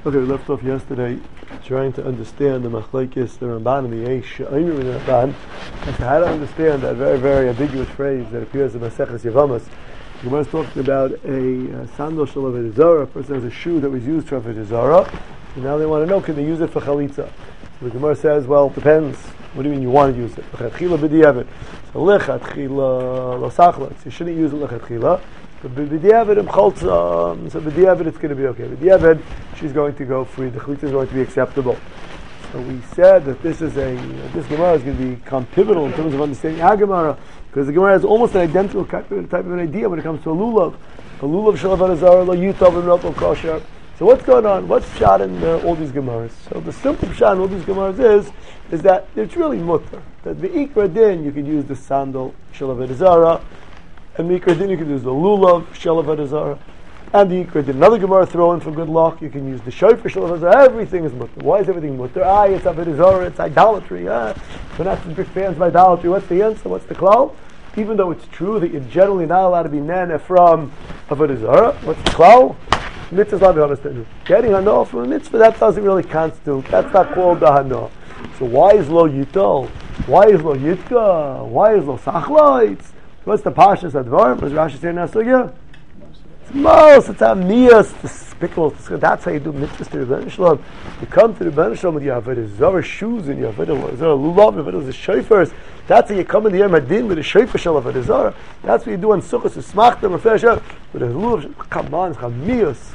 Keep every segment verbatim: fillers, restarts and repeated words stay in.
Okay, we left off yesterday trying to understand the Machlekes, the Ramban, and the Eish, Eimer and the Ramban, and how to understand that very, very ambiguous phrase that appears in Maseches Yevamos. The Gemara is talking about a uh, sandal shel Avodah Zarah. A person has a shoe that was used for Avodah Zarah, and now they want to know, can they use it for Chalitza? So the Gemara says, well, it depends. What do you mean you want to use it? Lechatchila b'diavad. So lechatchila lo sachla. You shouldn't use it lechatchila. But b'diavad im cholza. So b'diavad it's going to be okay. B'diavad she's going to go free. The chalitza is going to be acceptable. So we said that this is a this Gemara is going to become pivotal in terms of understanding our Gemara, because the Gemara has almost an identical type of, type of an idea when it comes to a lulav. A lulav shel Avodah Zarah lo yutov and meltov kosher. So what's going on? What's pshat in uh, all these Gemaras? So the simple pshat in all these Gemaras is is that it's really mutter. That the ikra din you could use the sandal shel Avodah Zarah, and the ikra din you could use the lulav shel Avodah Zarah, and the ikra din. Another Gemara throw in for good luck. You can use the shofar shel Avodah Zarah. Everything is mutter. Why is everything mutter? Ah, it's Avodah Zarah. It's idolatry. Ah, we're not big fans of idolatry. What's the answer? What's the klal? Even though it's true that you're generally not allowed to be nana from Avodah Zarah, what's the klal? Mitzvahs not be understood. Getting hano from a mitzvah, that doesn't really constitute. That's not called the hano. So why is lo yitol? Why is lo yitka? Why is lo sachloitz? What's the pashas advarim? Does Rashi say nasugya? It's most. It's amnias. The spickles. That's how you do mitzvahs to the Rebbeinu Shalom. You come to the Rebbeinu Shalom with your avodah zarah shoes and your avodah zarah lulav, your avodah shofars. That's how you come in the Yom Hadin with a shofar shel avodah zarah. That's what you do on Sukkot. You smach them refresh up with a lulav. Come on, it's amnias.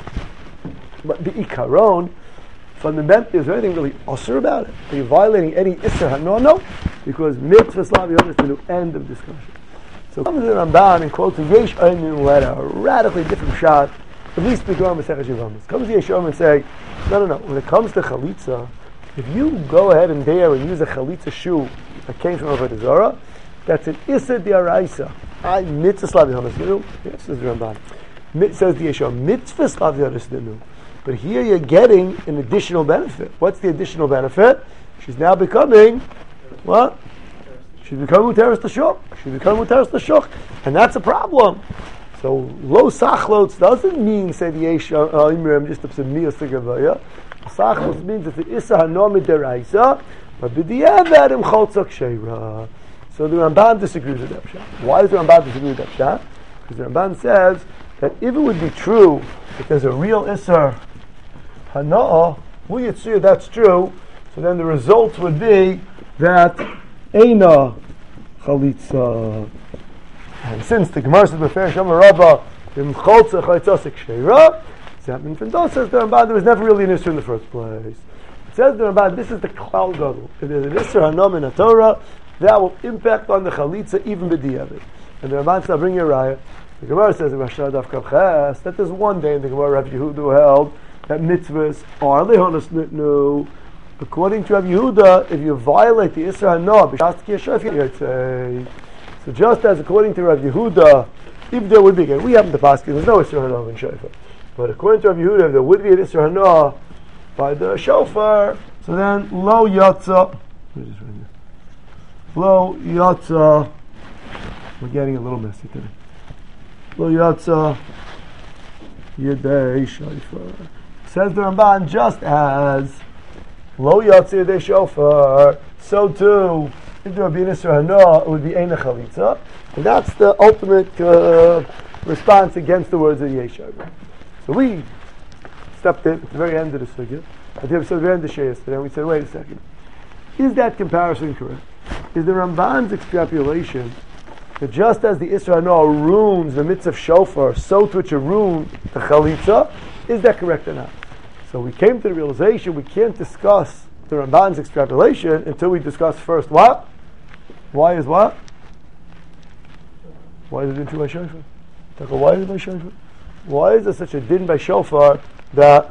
But the ikaron, fundamentally, is there anything really usher about it? Are you violating any isser? No, no, because mitzvah slav yom is the end of discussion. So comes the Ramban and quotes a Yesh Omer letter, a radically different shot, at least the Gemara Maseches Yevamos. Comes the Yesh Omer and say, no, no, no. When it comes to chalitza, if you go ahead and dare and use a chalitza shoe that came from Avodah Zarah, that's an Issa D'Araisa. I mitzvah slav yom is yes, says the Ramban. Says the Yesh Omer, mitzvah slav yom is but here you're getting an additional benefit. What's the additional benefit? She's now becoming, what? She's becoming Muteres L'Shuk. She's becoming Muteres L'Shuk. And that's a problem. So, lo sachlots doesn't mean, say the Yesh Omer, just a p'semiyah sigavaya. Sachlots means it's the Issa Hanomid Deraisa, but b'diavad im choltzak sheira. So the Ramban disagrees with that pshat. Why does the Ramban disagree with that pshat? Because the Ramban says that if it would be true that there's a real Issa Hana'ah, well, you'd see that's true, so then the result would be that Eina Chalitza. And since the Gemara says B'fer Shama Rabba Im Cholza Chalitzasik Sheira, that means from those says the Ramban there was never really an Isser in the first place. It says the Ramban this is the Klal Gadol. If there's an Isser Hanam in the Torah, that will impact on the Chalitza even b'diavad. And the Ramban says, I'll bring you a raya. The Gemara says in Rashi Daf Kav Ches that there's one day in the Gemara Rabbi Yehuda held that mitzvahs are lehonas nitnu. According to Rabbi Yehuda, if you violate the Isra Hanah, b'shas ki so just as according to Rabbi Yehuda, if there would be, again, we happen to pass, there's no Isra Hanah in shofar. But according to Rabbi Yehuda, if there would be an Isra Hanah by the shofar, so then lo yatza, lo yatza, we're getting a little messy today. Lo yatza yedei shofar. Says the Ramban, just as lo yatzir de shofar, so too, if there would be an Isra Hanah, it would be Eina Chalitza. And that's the ultimate uh, response against the words of Yesh Omer. So we stepped in at the very end of the sugya, at the very end of the Sheyas today, and we said, wait a second. Is that comparison correct? Is the Ramban's extrapolation that just as the Isra Hanah ruins the mitzvah of shofar, so too it should ruin the Chalitza? Is that correct or not? So we came to the realization we can't discuss the Ramban's extrapolation until we discuss first what? Why is what? Why is it din by shofar? Why is it by shofar? Why is there such a din by shofar that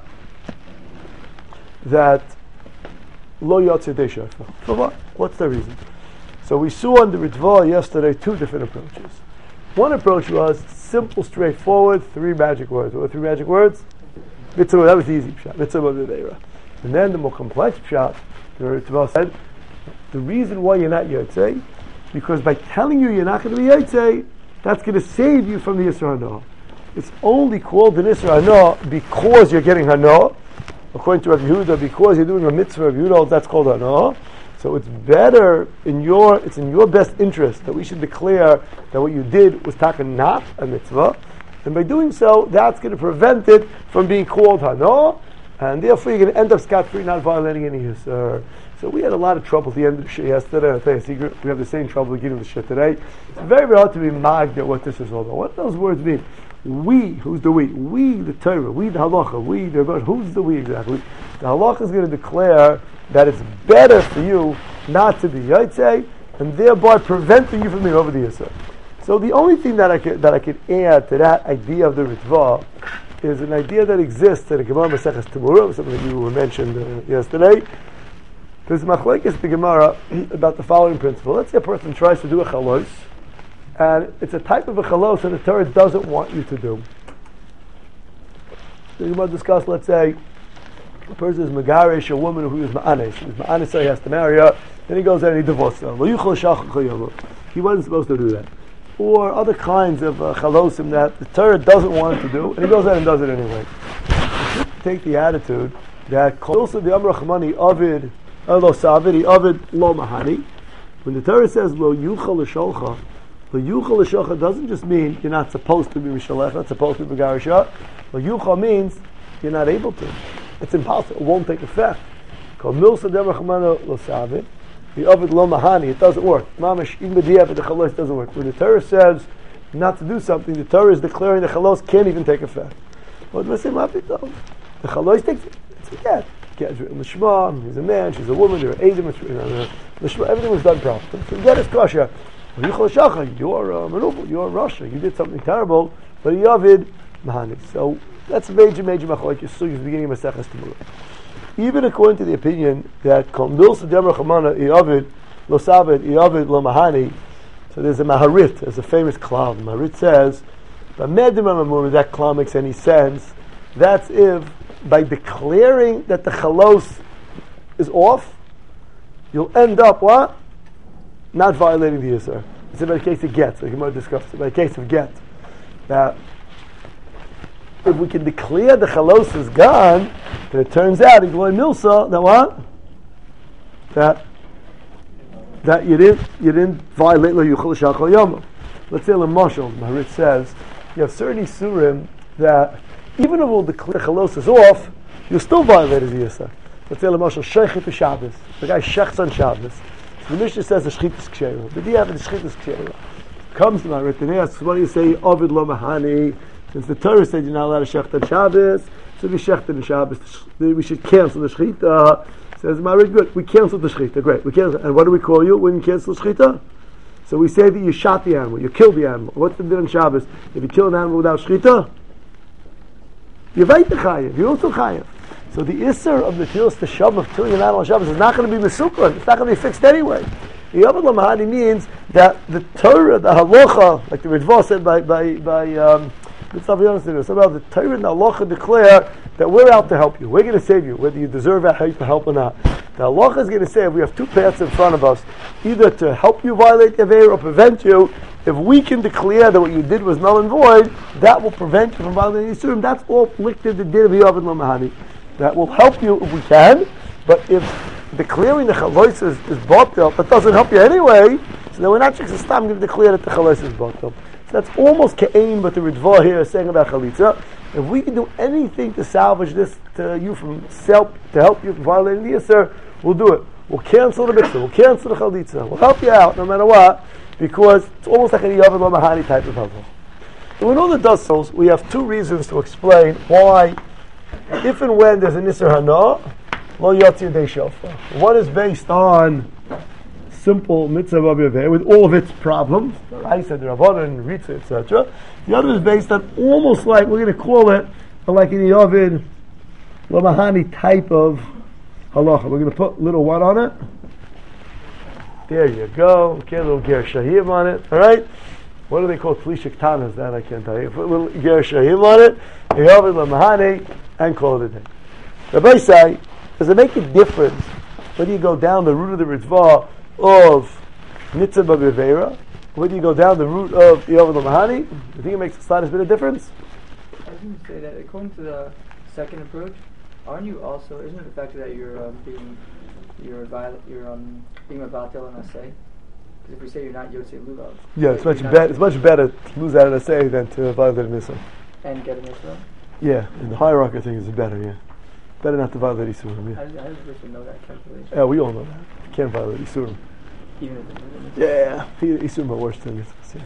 that lo yatzir de shofar? For what? What's the reason? So we saw on the Ritva yesterday two different approaches. One approach was simple, straightforward, three magic words. What were three magic words? Mitzvah, that was the easy pshat. Mitzvah b'deira. And then the more complex pshat, the Ritva said, the reason why you're not yotzei, because by telling you you're not going to be yotzei, that's going to save you from the Isra Hanah. It's only called an Isra Hanah because you're getting Hanah, according to Rabbi Yehuda, because you're doing a mitzvah, Rabbi Yehuda holds that's called hana. So it's better in your, it's in your best interest that we should declare that what you did was taka not a mitzvah, and by doing so, that's going to prevent it from being called hana, and therefore you're going to end up scot-free, not violating any yisur. So we had a lot of trouble at the end of the shit yesterday. I'll tell you a secret, we have the same trouble beginning of the shit today. It's very, very hard to be magged at what this is all about. What do those words mean? We, who's the we? We, the Torah. We, the halacha. We, the Rebbe. Who's the we exactly? The halacha is going to declare that it's better for you not to be Yaitse, and thereby preventing you from being over the Yisur. So the only thing that I could, that I could add to that idea of the Ritva is an idea that exists in the Gemara Maseches Temurah, something that you mentioned uh, yesterday. There's machlekes the Gemara about the following principle. Let's say a person tries to do a chalos, and it's a type of a chalos that the Torah doesn't want you to do. The Gemara discussed, let's say, a person is megarish, a woman who is ma'anes. He's ma'anes, so he has to marry her. Then he goes there and he divorces her. He wasn't supposed to do that. Or other kinds of uh, chalosim that the Torah doesn't want to do, and he goes there and does it anyway. Take the attitude that also the Amr Rachmani Avid lo Savidi Avid lo Mahani. When the Torah says lo yuchal l'sholcha, lo yuchal l'sholcha doesn't just mean you're not supposed to be mishalech, not supposed to be begarisha. Lo yuchal means you're not able to. It's impossible. It won't take effect. Called milsa dem Rachmani lo Savid. The Ovid lo mahani, it doesn't work. Mamash even the the chalos doesn't work. When the Torah says not to do something, the Torah is declaring the chalos can't even take effect. What do I say? The chalos takes it's a cat. Cat's written l'shma. He's a man. She's a woman. There are eidim. Everything was done properly. Forget his kasha. You're a manubal. You're a Russia. You did something terrible. But Ovid mahani. So that's a major, major machlokes. So he's beginning of Maseches Temurah. Even according to the opinion that Kol Milsa Dem Rachamana Iavid Lo Saved Iavid Lo Mahani, so there's a Maharit, there's a famous klal. Maharit says, if that klal makes any sense, that's if by declaring that the chalos is off, you'll end up what? Not violating the Yisur. It's about a case of get, like you might discuss it, about a case of get. That if we can declare the chalos is gone, then it turns out in Gloy Milsa that what? That that you didn't you didn't violate lo yuchal shachal yom. Let's say the Mashal, Maharit says, you have certain isurim that even if we'll declare the chalos is off, you still violate the Yisur. Let's say the Mashal Shechet Shabbos. The guy shechts on Shabbos. So the Mishnah says the shechit is ksheira. The day after the shechit is ksheira. Comes to Maharit and he asks, what do you say? Ovid lo mahani. Since the Torah said you're not allowed to shecht on Shabbos, so we shecht on Shabbos. We should cancel the shechita. Says Maharit, good. We cancel the shechita. Great. We cancel. And what do we call you when you cancel the shechita? So we say that you shot the animal, you killed the animal. What's the din on Shabbos? If you kill an animal without shechita, you're right to chayev. You're also chayev. So the isser of the tilas the sham of killing an animal on Shabbos is not going to be mesukran. It's not going to be fixed anyway. The Yavad Lamahani means that the Torah, the halacha, like the Ritva said by by by. Um, Somehow the Torah and the halacha declare that we're out to help you. We're going to save you, whether you deserve our help or not. The halacha is going to say if we have two paths in front of us, either to help you violate the Aveira or prevent you. If we can declare that what you did was null and void, that will prevent you from violating the Yisurim. That's all linked the din of Yovid Lamahani. That will help you if we can, but if declaring the chalos is, is batel, that doesn't help you anyway, so then we're not just going to declare that the chalos is batel. So that's almost ke'ain, but the Ritva here is saying about chalitza. If we can do anything to salvage this to you from self, to help you from violating the Yisur, we'll do it. We'll cancel the mitzvah, we'll cancel the chalitza, we'll help you out no matter what, because it's almost like a Yovid Lo Mahani type of help. So in all the dustals, we have two reasons to explain why, if and when there's an Isser Hana, Lo Yotzi Yadei Shofar. One is based on simple mitzvah b'aveh with all of its problems, the Raisa, the Rabbanan, Ritza, et cetera. The other is based on almost like, we're going to call it like in the Yovid Lo Mahani type of halacha. We're going to put little what on it? There you go. Okay, a little ger shahim on it. All right. What do they call tlishik tanas? That I can't tell you. Put a little ger shahim on it. The Yovid Lo Mahani, and call it a day. Rabbi say, does it make a difference whether you go down the route of the Ritva of mitzvah b'avera, whether you go down the route of Yovid Lo Mahani? Do you think it makes a slightest bit of difference? I was going to say that according to the second approach, Aren't you also? Isn't it the fact that you're um, being you're viol- you're um, being a vatel and asay? Because if we say you're not Yotzei Lulav, yeah, it's much better. It's much better to lose out an asay than to violate an isurim. And get an isurim. Yeah, in the hierarchy, I think it's better. Yeah, better not to violate isurim. Yeah. How does, how does Rishon know that calculation? Yeah, we all know that. You can't violate isurim. Even if it's Yeah, isurim are worse than mitzvahs. Yeah.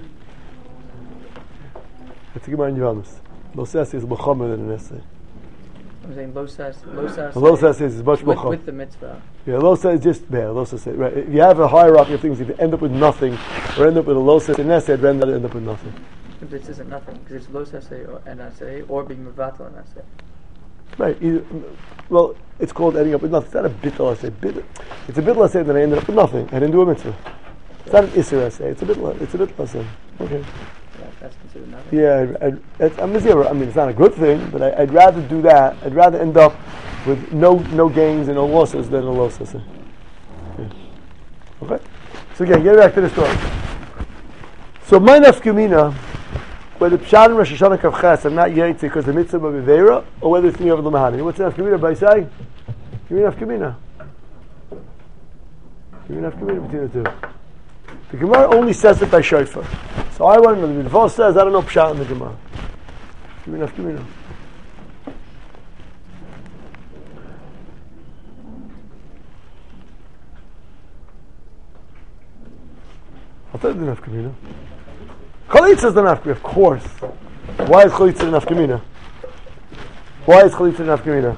Let's get my Yavamas. Lo sas is mechamer than an essay. I'm saying lo sas, lo sas. Lo sas is much with, mechamer with the mitzvah. Yeah, lo sas is just yeah, lo sas. Right. If you have a hierarchy of things, if you end up with nothing, or end up with a lo sas and essay, then end up with nothing. But this isn't nothing because it's lo sas or an essay or being mevatel an essay. Right. Either, well, it's called ending up with nothing. It's not a bittul essay. Bit, it's a bittul essay, then I ended up with nothing. I didn't do a mitzvah. It's not an isser essay. It's a bittul. It's a bittul essay. Okay. Yeah, that's considered nothing. Yeah, I'd, I'd, it's, I'm zero. I mean, it's not a good thing, but I, I'd rather do that. I'd rather end up with no no gains and no losses than a loss essay. Yeah. Okay. So again, get back to the story. So my nafkamina, whether Pshat and Rosh Hashanah Kavches are not Yaitse because the mitzvah of Aveira, or whether it's Niyah of the Mahani. What's the nafkamina by say? Give me nafkamina. Give me nafkamina between the two. The Gemara only says it by shofar. So I want to know. The Ritva says, I don't know Pshat in the Gemara. Give me nafkamina. I'll tell you the nafkamina. Chalitza is the nafkamina, of course. Why is chalitza the nafkamina? Why is chalitza the nafkamina?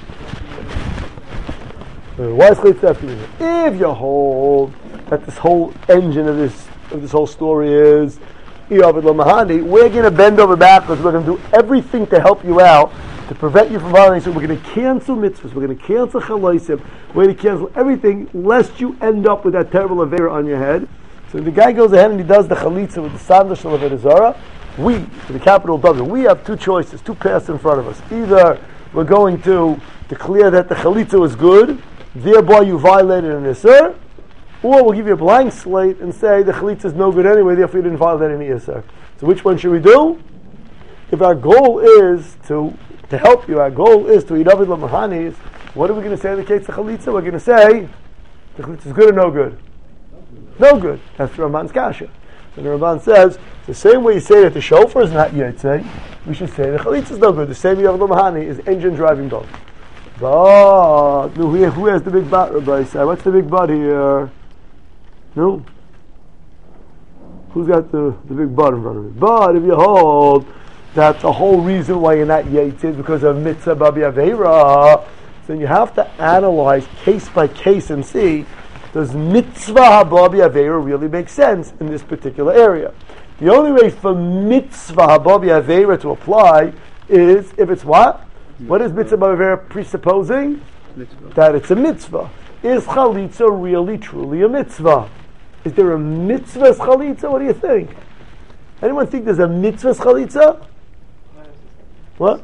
Why is chalitza the nafkamina? If you hold that this whole engine of this of this whole story is Iyavad Lo Mahani, we're going to bend over backwards. We're going to do everything to help you out, to prevent you from violating. So we're going to cancel mitzvahs. We're going to cancel chalosim. We're going to cancel everything, lest you end up with that terrible avera on your head. So the guy goes ahead and he does the chalitza with the sandal shel Avodah Zarah. We, the capital W, we have two choices, two paths in front of us. Either we're going to declare that the chalitza was good, thereby you violated an isser, or we'll give you a blank slate and say the chalitza is no good anyway, therefore you didn't violate any isser. So which one should we do? If our goal is to to help you, our goal is to eat Avodah Lo Mahani, what are we going to say in the case of chalitza? We're going to say the chalitza is good or no good? No good. That's the Ramban's kasha. So the Ramban says, the same way you say that the shofar is not Yotzei, we should say the chalitza is no good. The same Avodah Lo Mahani is engine driving boat. But, no, who, who has the big butt, Rabbi say? What's the big butt here? No? Who's got the, the big butt in front of it? But if you hold that the whole reason why you're not Yotzei is because of mitzvah babi aveira, then you have to analyze case by case and see, does mitzvah hababi aveira really make sense in this particular area? The only way for mitzvah hababi aveira to apply is if it's what? What is mitzvah hababi aveira presupposing? Mitzvah. That it's a mitzvah. Is chalitza really truly a mitzvah? Is there a mitzvah's chalitza? What do you think? Anyone think there's a mitzvah's chalitza? What?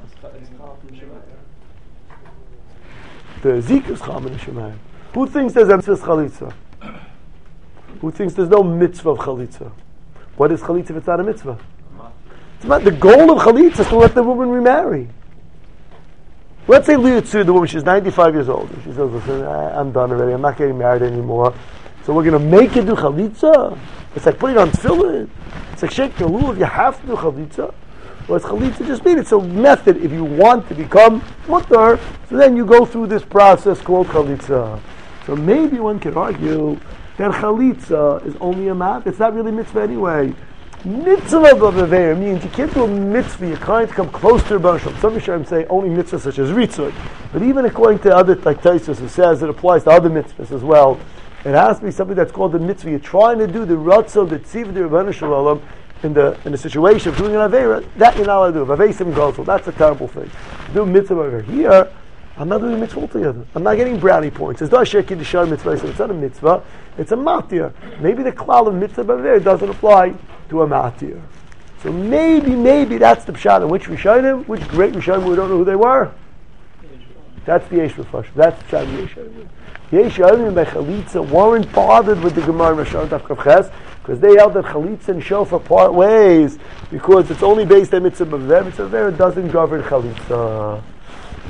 The Zika's chal min hashemayim. Who thinks there's a mitzvah chalitza? Who thinks there's no mitzvah of chalitza? What is chalitza if it's not a mitzvah? It's not the goal of chalitza is to let the woman remarry. Let's say Liutzur, the woman, she's ninety-five years old. She says, listen, I, I'm done already. I'm not getting married anymore. So we're going to make you do chalitza. It's like putting on tefillin. It's like shaking a lulav. You have to do chalitza. What's chalitza just mean? It's a method. If you want to become mutter, so then you go through this process called chalitza. So maybe one could argue that chalitza is only a mat. It's not really mitzvah anyway. Mitzvah b'aveir means you can't do a mitzvah. You're trying to come close to Rebbeinu Shalom. Some Rishonim say only mitzvahs such as ritzud, but even according to other like Taisus, who says it applies to other mitzvahs as well. It has to be something that's called the mitzvah. You're trying to do the ratzon, the tziv, the Rebbeinu Shalom in the in the situation of doing an aveira. That you're not allowed to do. Aveisim gozul. That's a terrible thing. Do mitzvah over here. I'm not doing a mitzvah altogether. I'm not getting brownie points. It's not a shekid to mitzvah. So it's not a mitzvah. It's a matir. Maybe the klal of mitzvah over doesn't apply to a matir. So maybe, maybe that's the pshat in which Rishonim, which great Rishonim, we don't know who they were. That's the Yesh Mefashim. That's the pshat of the Yeshonim. Yeshonim by Chalitza weren't bothered with the Gemara Rashon Daf Kav Ches because they held that Chalitza and Shofar part ways because it's only based on mitzvah b'aver. Mitzvah b'aver doesn't govern Chalitza.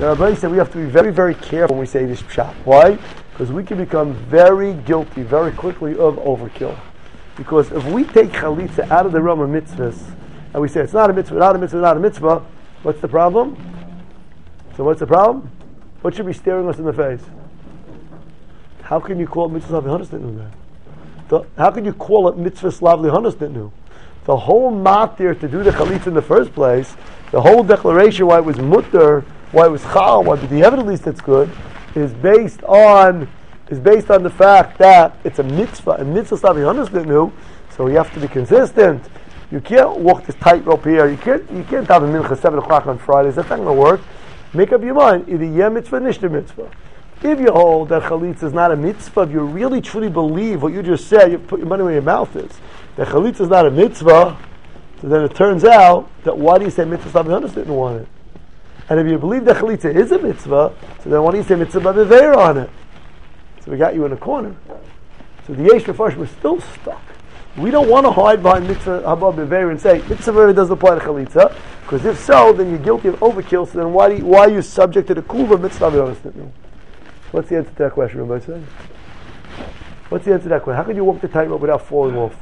The Rabbi said we have to be very, very careful when we say this pshat. Why? Because we can become very guilty very quickly of overkill. Because if we take chalitza out of the realm of mitzvahs, and we say it's not a mitzvah, not a mitzvah, not a mitzvah, what's the problem? So what's the problem? What should be staring us in the face? How can you call it mitzvah slav lihanas nitnu? How can you call it mitzvah slav lihanas nitnu? The whole matir to do the chalitza in the first place, the whole declaration why it was mutter, why it was chal, why the at least it's good, is based on is based on the fact that it's a mitzvah, and mitzvah slav lihanas nitnu. So you have to be consistent. You can't walk this tightrope here. You can't you can't have a mincha seven o'clock on Fridays. That's not going to work. Make up your mind. Either yeah mitzvah, nishta mitzvah. If you hold that chalitza is not a mitzvah, if you really truly believe what you just said, you put your money where your mouth is. That chalitza is not a mitzvah, so then it turns out that why do you say mitzvah slav lihanas didn't want it? And if you believe that chalitza is a mitzvah, so then why do you say mitzvah b'veir on it? So we got you in a corner. So the yesh mefarshim was still stuck. We don't want to hide behind mitzvah haba b'veir and say mitzvah b'veir doesn't apply to chalitza, because if so, then you're guilty of overkill. So then why do you, why are you subject to the kuva mitzvah b'veir? What's the answer to that question, Rabbi say? What's the answer to that question? How can you walk the tightrope without falling off?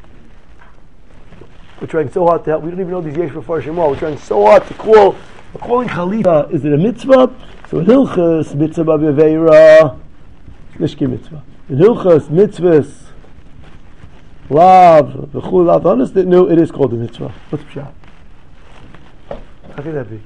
We're trying so hard to help. We don't even know these yesh mefarshim all. We're trying so hard to call. We're calling chalitza. Is it a mitzvah? So in hilchas mitzvah b'veira, nishki mitzvah. In hilchas mitzvahs. Lav, v'chul lav, honest, no, it is called a mitzvah. What's pshat? How can that be?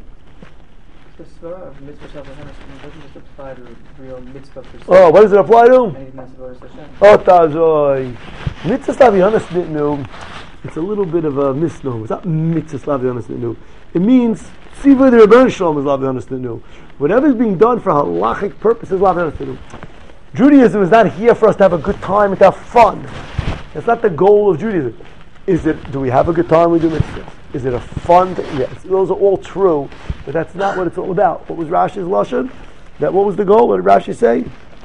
The svara of mitzvah slav lihanas doesn't just apply to real mitzvah per se. Oh, what does it apply to? Anything that's devoted to Hashem. Oh, tazoi. Mitzvah slav lihanas nitnu. It's a little bit of a misnomer. It's not mitzvah slav lihanas nitnu. It means tzivah the Rebbeinu Shalom is slav lihanas nitnu. Whatever is being done for halachic purposes, slav lihanas nitnu. Judaism is not here for us to have a good time and to have fun. That's not the goal of Judaism. Is it, do we have a good time when we do mitzvahs? Is it a fun thing? Yes. Those are all true, but that's not what it's all about. What was Rashi's lashon? That what was the goal? What did Rashi say?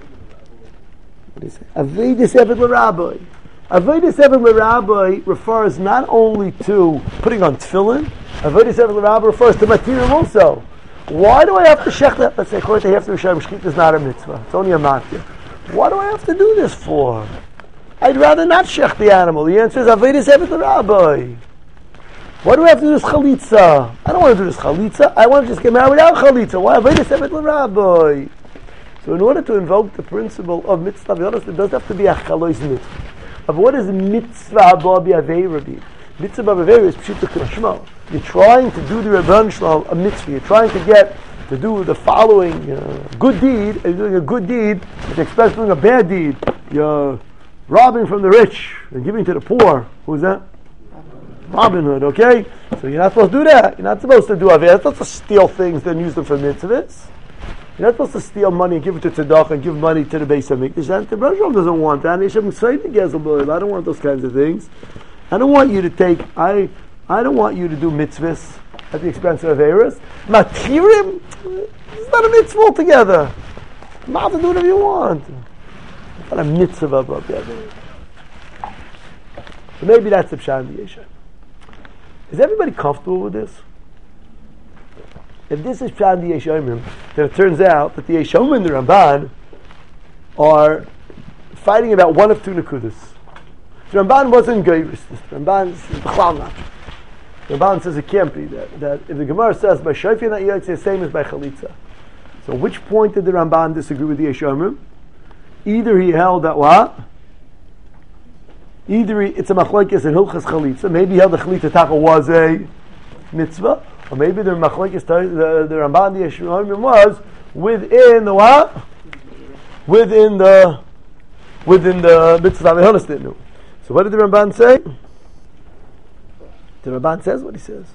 What did he say? Avodas eved l'rabbi. Avodas eved l'rabbi refers not only to putting on tefillin. Avodas eved l'rabbi refers to material also. Why do I have to shech that? Let's say according to Hefter Rishayim, shechit is not a mitzvah. It's only a matir. Why do I have to do this for? I'd rather not shech the animal. The answer is avodas eved l'rabbi. Why do I have to do this chalitza? I don't want to do this chalitza. I want to just get married without chalitza. Why avodas eved l'rabbi? So in order to invoke the principle of mitzvah, be honest, it doesn't have to be a chalois mitzvah. Of what is mitzvah haba b'aveira? Mitzvah b'aveira is pshuta k'mashma. You're trying to do the Rebbeinu Shalom a mitzvah. You're trying to get to do the following uh, good deed, and you're doing a good deed at the expense of doing a bad deed. You're robbing from the rich and giving to the poor. Who's that? Robin Hood, okay? So you're not supposed to do that. You're not supposed to do avera. You're not supposed to steal things and use them for mitzvahs. You're not supposed to steal money and give it to tzedakah and give money to the Beis HaMikdash. And the Rebbeinu Shalom doesn't want that. I don't want those kinds of things. I don't want you to take, I I don't want you to do mitzvahs at the expense of averas. Matirim, it's not a mitzvah altogether. You have to do whatever you want. It's not a mitzvah above the other. So maybe that's the pshat in the Yesha. Is everybody comfortable with this? If this is pshat in the Yeshomim, then it turns out that the Yeshomim and the Ramban are fighting about one of two nekudas. The Ramban wasn't Geiris. The Ramban is B'chlal not. The Ramban says it can't be that. That if the Gemara says by Shofin that it's the same as by Chalitza. So which point did the Ramban disagree with the Yeshomim? Either he held that what? Either he, it's a machlokes in Hilchas Chalitza. Maybe he held the Chalitza Taka was a mitzvah, or maybe the machlokes the the Ramban the Yeshomim was within the what? Within the within the mitzvah Mehonas didn't know. So what did the Ramban say? The Ramban says what he says.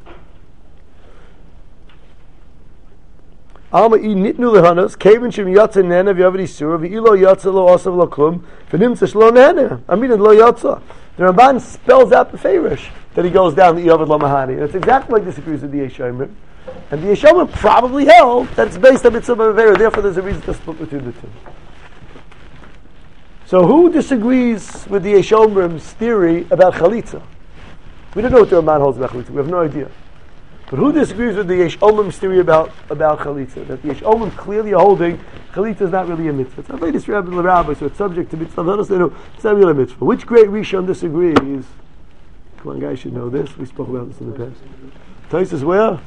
Alma I nitnu lehanos kevin shem yatsa nena v'yavdi surah v'ilo yatsa lo asav lo klum v'nimtza shlo nena. I mean lo yatsa. The Ramban spells out the farish that he goes down the yavad lo mahani. That's exactly like this agrees with the Yeshomim. And the Yeshomim probably held that it's based on mitzvah b'avera. Therefore, there's a reason to split between the two. So who disagrees with the Yeshomim's theory about Chalitza? We don't know what the Ramban holds about Chalitza. We have no idea. But who disagrees with the Yesh Omim's theory about, about Chalitza? That the Yesh Omim clearly are holding Chalitza is not really a mitzvah. It's not very disreputable rabbi, so it's subject to mitzvah. Let us know it's not really a mitzvah. Which great Rishon disagrees? Come on, guys, should know this. We spoke about this in the past. Taisus where?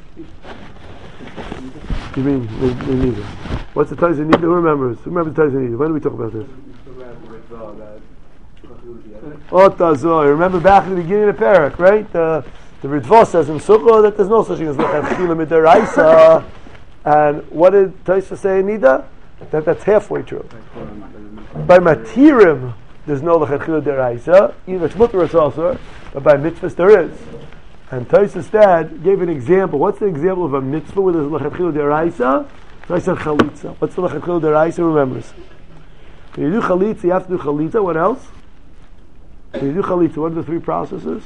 You mean we, we need it? What's the Taisus Nida? Who remembers? Who remembers the Taisus Nida? When did we talk about this? Ota Zoy. Remember back at the beginning of the parak, right? Uh, the Ritva says in Sukkah that there's no such thing as Lechatchila Midaraisa. And what did Taisus say in Nida? That that's halfway true. By Matirim, there's no Lechatchila Deraisa. Either it's mutter or it's also, but by mitzvahs there is. And Taisus dad gave an example. What's the example of a mitzvah where there's Lechatchila Deraisa? So I said Chalitza. What's the Lechatchila Deraisa? Remembers. When you do Chalitza, you have to do Chalitza. What else? When you do Chalitza, what are the three processes?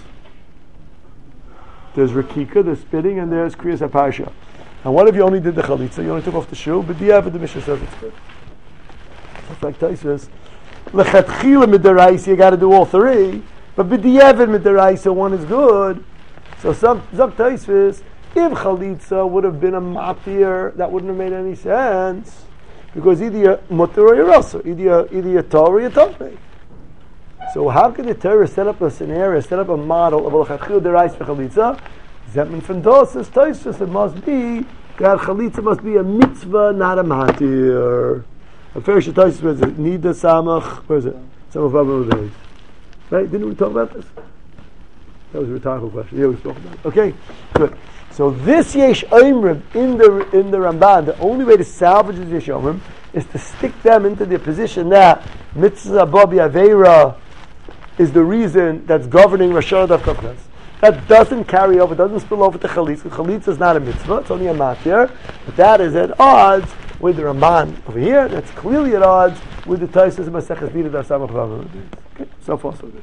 There's Rakika, there's spitting, and there's Kriyas HaParsha. And what if you only did the Chalitza? You only took off the shoe, but the Avad, the Mishnah says it's good. It's like Taisus. Lechatchila Midaraisa, you got to do all three. But b'diavad midaraisa, one is good. So some Taisus, if Chalitza would have been a matir, that wouldn't have made any sense. Because either you're mutter or you're also. Either you're, either you're Torah or you're Tomei. So how could the Torah set up a scenario, set up a model of a Lechatchila Deraisa for Chalitza? Zeman from Dosis, Taisus, it must be, that Chalitza must be a mitzvah, not a matir. A fair Taisus, where is it? Nida Samach, where is it? Samach Baba Beis. Right? Didn't we talk about this? That was a rhetorical question. Yeah, we spoke about it. Okay, good. So this Yesh Omrim in the in the Ramban, the only way to salvage this Yesh Omrim is to stick them into the position that Mitzvah Babi Aveira is the reason that's governing Rashad of Kafkas. That doesn't carry over, doesn't spill over to Chalitza. Chalitza is not a mitzvah, it's only a matir. But that is at odds with the Ramban over here. That's clearly at odds with the Taisus and Maseches Nida Dar Samach Vav. Okay, so far so good.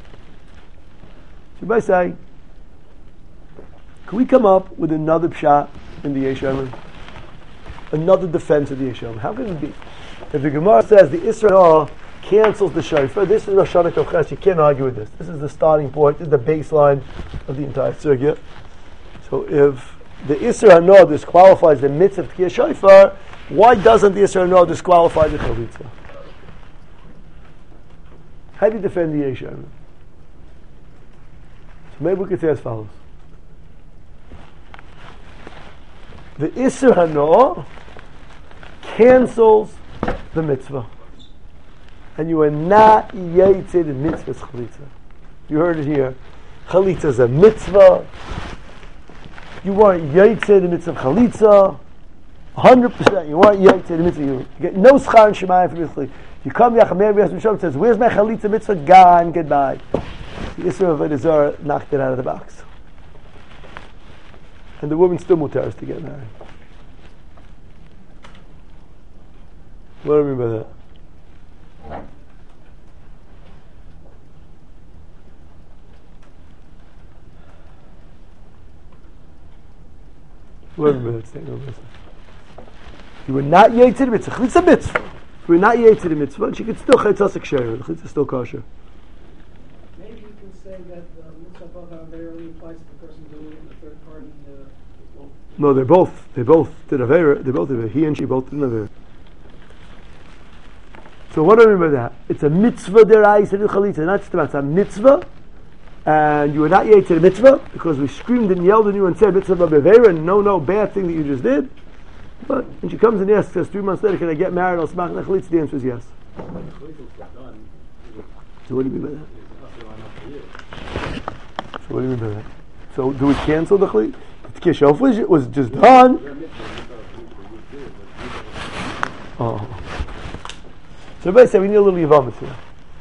So by say, can we come up with another pshat in the Yesh Omrim? Another defense of the Yesh Omrim? How can it be? If the Gemara says the Israel cancels the shofar, this is Rosh Hashanah Kovches, you can't argue with this. This is the starting point, this is the baseline of the entire circuit. So if the Isra Hanoah disqualifies the mitzvah of Tkiyah Shofar, why doesn't the Isra Hanoah disqualify the Chalitza? How do you defend the Yesh Omrim? So maybe we could say as follows. The Isra Hanoah cancels the mitzvah. And you are not yaitze the mitzvah's chalitza. You heard it here. Chalitza is a mitzvah. You want yaitze the mitzvah chalitza. one hundred percent. You want yaitze the mitzvah. You get no schar and shemayim for mitzvah. You come Yachameh B'Yas Misham says, "Where's my chalitza mitzvah? Gone. Goodbye." The Yisrael of Avodah knocked it out of the box. And the woman still mutaris to get married. What do I mean by that? Wait a minute, stay no listen. You were not yet to the mitzvah. It's a mitzvah. If you were not yet to the mitzvah, she could still chaytzah ksheira. The chaytzah is still kosher. Maybe you can say that the mitzvah of Avera only applies to the person doing it in the third party. Uh, no, they both. They both did Avera. They both did Avera. He and she both did Avera. So what do I mean by that? It's a mitzvah deraisa to chalitza. Not just about it's a mitzvah. And you were not yet to the mitzvah because we screamed and yelled at you and said mitzvah b'avera and no, no bad thing that you just did. But when she comes and asks us three months later, can I get married? I'll smack the chalitza. The answer is yes. So what do you mean by that? So what do you mean by that? So do we cancel the chalitza? The Tkiyah Shofar was just done. Oh. So everybody said we need a little Yavamas here.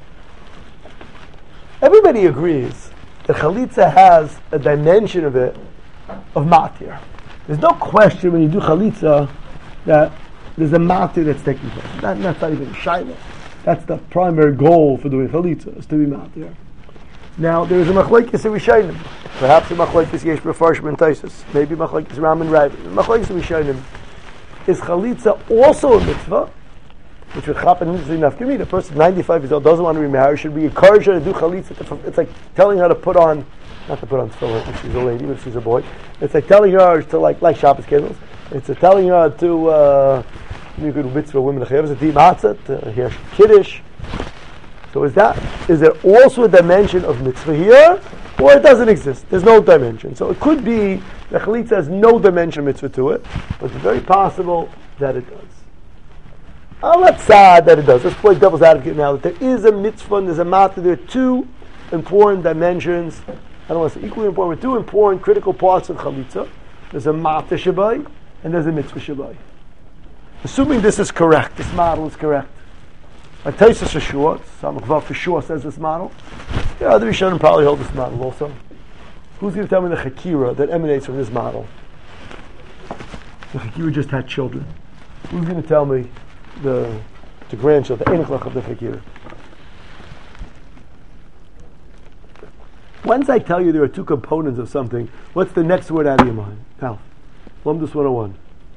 Everybody agrees that Chalitza has a dimension of it, of Matir. There's no question when you do Chalitza that there's a Matir that's taking place. That, that's not even a Shaila. That's the primary goal for doing Chalitza, is to be Matir. Now, there is a Machlekes in Rishonim. Perhaps a Machlekes Yesh B'Farshim and Taisus. Maybe Machlekes Ram and Rav. Machlekes in Rishonim. Is Chalitza also a mitzvah? Which would happen in Nafkimi. The person ninety-five years old doesn't want to remarry. Should we encourage her to do chalitza? It's like telling her to put on not to put on tefillin if she's a lady, but if she's a boy. It's like telling her to like like Shabbos candles. It's like telling her to uh, you could mitzvah women to eat matzah, to hear kiddush. So is that is there also a dimension of mitzvah here, or it doesn't exist? There's no dimension. So it could be the chalitza has no dimension of mitzvah to it, but it's very possible that it does. I'm not sad that it does. Let's play devil's advocate now. That there is a mitzvah and there's a matzah. There are two important dimensions. I don't want to say equally important, but two important critical parts of chalitza. There's a matzah shabai and there's a mitzvah shabai. Assuming this is correct, this model is correct. Like Taisus for sure, Samachvav for sure says this model. Yeah, other Rishonim probably hold this model also. Who's going to tell me the chakira that emanates from this model? The chakira just had children. Who's going to tell me the the grandchildren, the enichlach of the chakira? Once I tell you there are two components of something, what's the next word out of your mind? Now, Lumdus one oh one.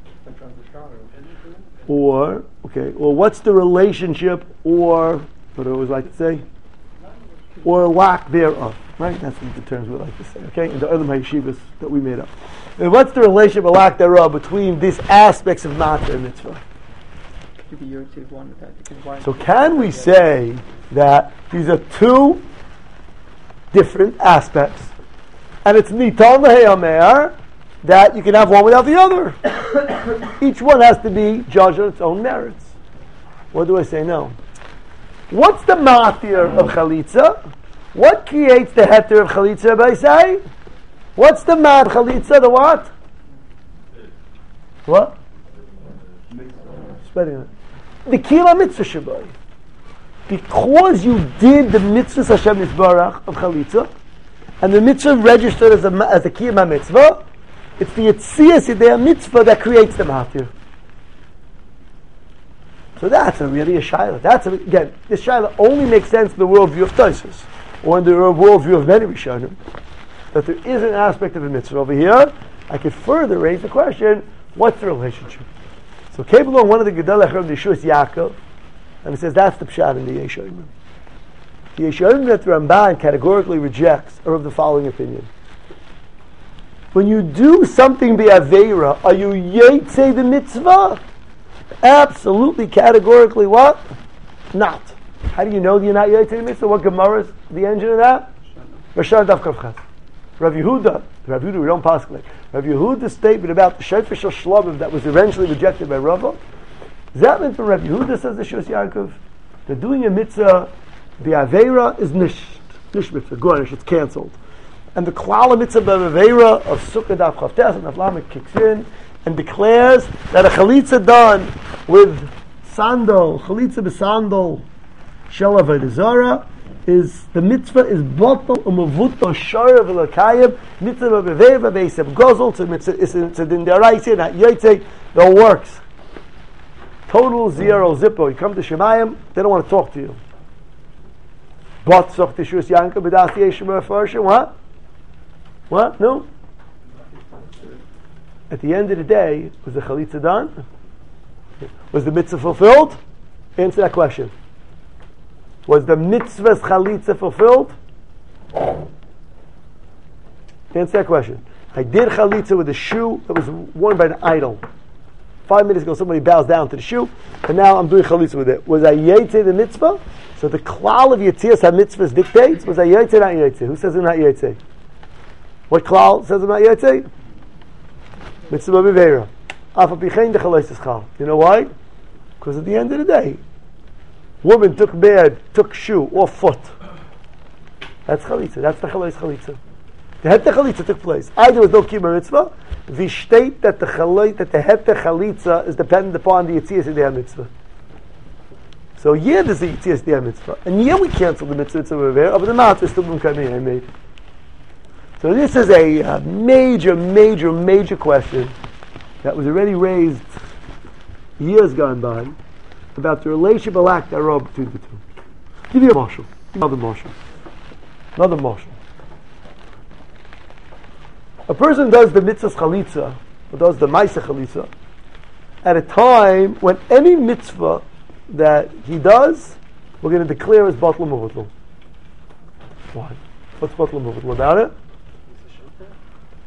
Or, okay, or what's the relationship, or, what I always like to say, or lack thereof, right? That's what the terms we like to say, okay? In the other yeshivas that we made up. And what's the relationship or lack thereof between these aspects of matzah and mitzvah? So can we say that these are two different aspects, and it's nitan l'heyamer that you can have one without the other? Each one has to be judged on its own merits. What do I say? No. What's the matir of chalitza? What creates the heter of chalitza, I say? What's the mat chalitza? The what? What? Spreading it. The kila mitzvah shabai. Because you did the mitzvah Hashem Yisbarach of chalitza, and the mitzvah registered as a, as a kiyama mitzvah, it's the Yetzias Yidei mitzvah that creates the matir. So that's a really a shaila. That's a, again, this shaila only makes sense in the worldview of Taisus, or in the worldview of many Rishonim, that there is an aspect of a mitzvah over here. I could further raise the question: what's the relationship? So came along one of the Gedolei Chacham, the Yeshua Yaakov, and he says that's the pshat in the Yeshanim. The Yeshanim that the Ramban categorically rejects are of the following opinion: when you do something bi'aveira, are you yetze the mitzvah? Absolutely, categorically, what? Not. How do you know that you're not yetze the mitzvah? What Gemara is the engine of that? Rashad Daf Kavchat. Rav Yehuda, Rav Yehuda, we don't pass like Rav Yehuda's statement about the Shofar Shel Shlomim that was eventually rejected by Rava. Does that mean from Rav Yehuda, says the Shos Yaakov, that doing a mitzvah bi'aveira is nish, nish mitzvah, gornish, it's cancelled. And the klal mitzvah b'aveira of Sukkah Daf Chavtes and Aflamet kicks in and declares that a chalitza done with sandal, chalitza b'sandal, shel avodah zara, is the mitzvah is bottle umavuto shara v'lakayim mitzvah b'aveira b'eisem gozel. It's a mitzvah, it's a din deraisa, not yotze. The works total zero zippo. You come to Shemayim, they don't want to talk to you. But soch tishus yanka b'das yeshua farsha. What? What? No. At the end of the day, was the chalitza done? Was the mitzvah fulfilled? Answer that question. Was the mitzvah's chalitza fulfilled? Answer that question. I did chalitza with a shoe that was worn by an idol. Five minutes ago, somebody bows down to the shoe, and now I'm doing chalitza with it. Was I yetze the mitzvah? So the klal of Yetzias HaMitzvahs dictates, was I yetze, not yetze? Who says I'm not yetze? What klal says I'm not yetze? Mitzvah b'veira. Afa pichein dechalais is chal. You know why? Because at the end of the day, woman took bed, took shoe, or foot. That's chalitza. That's the chalais chalitza. The het chalitza took place. Either was no kibur mitzvah. We state that the chalait, that the het chalitza is dependent upon the yetzias yidei mitzvah. So yeah, there's the yetzias yidei mitzvah, and yeah, we cancel the mitzvah b'veira, but the matzah is still b'mkayim I made. So this is a uh, major, major, major question that was already raised years gone by about the relationship of lack thereof between the two. Give you a marshal, another marshal, another marshal. A person does the mitzvah chalitza, or does the ma'aseh chalitza, at a time when any mitzvah that he does, we're going to declare as batal muvutl. Why? What's batal muvutl about it?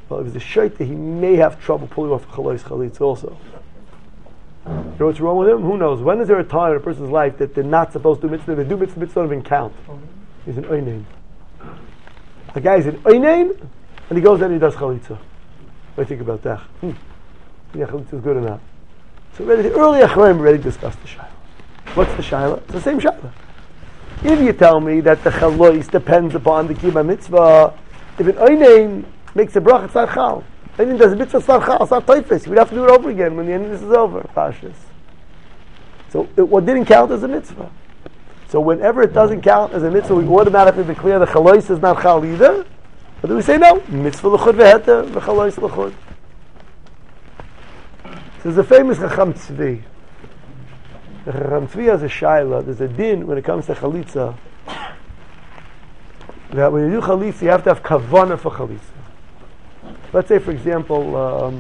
Well, if he's a shaita, he may have trouble pulling off a chalois chalitza also. You know what's wrong with him? Who knows? When is there a time in a person's life that they're not supposed to do mitzvah? They do mitzvah, mitzvah don't even count. He's an oinain. A guy is an oinain, and he goes and he does chalitza. What do you think about that? Hmm. Yeah, chalitza is good or not? So ready, the early Achronim already discussed the shaila. What's the shaila? It's the same shaila. If you tell me that the chalois depends upon the kiyum mitzvah, if an oinain makes a bracha, it's not chal. Oinain does a mitzvah, it's not chal, it's not taifis. We'd have to do it over again when the end of this is over. Pashas. So it, what didn't count as a mitzvah. So whenever it doesn't count as a mitzvah, we automatically declare the chalois is not chal either. But then we say no, mitzvah l'chud v'heter, v'chalois l'chud. So there's a famous Chacham Tzvi. The Chacham Tzvi has a shaila. There's a din when it comes to chalitza that when you do chalitza, you have to have kavanah for chalitza. Let's say, for example, um,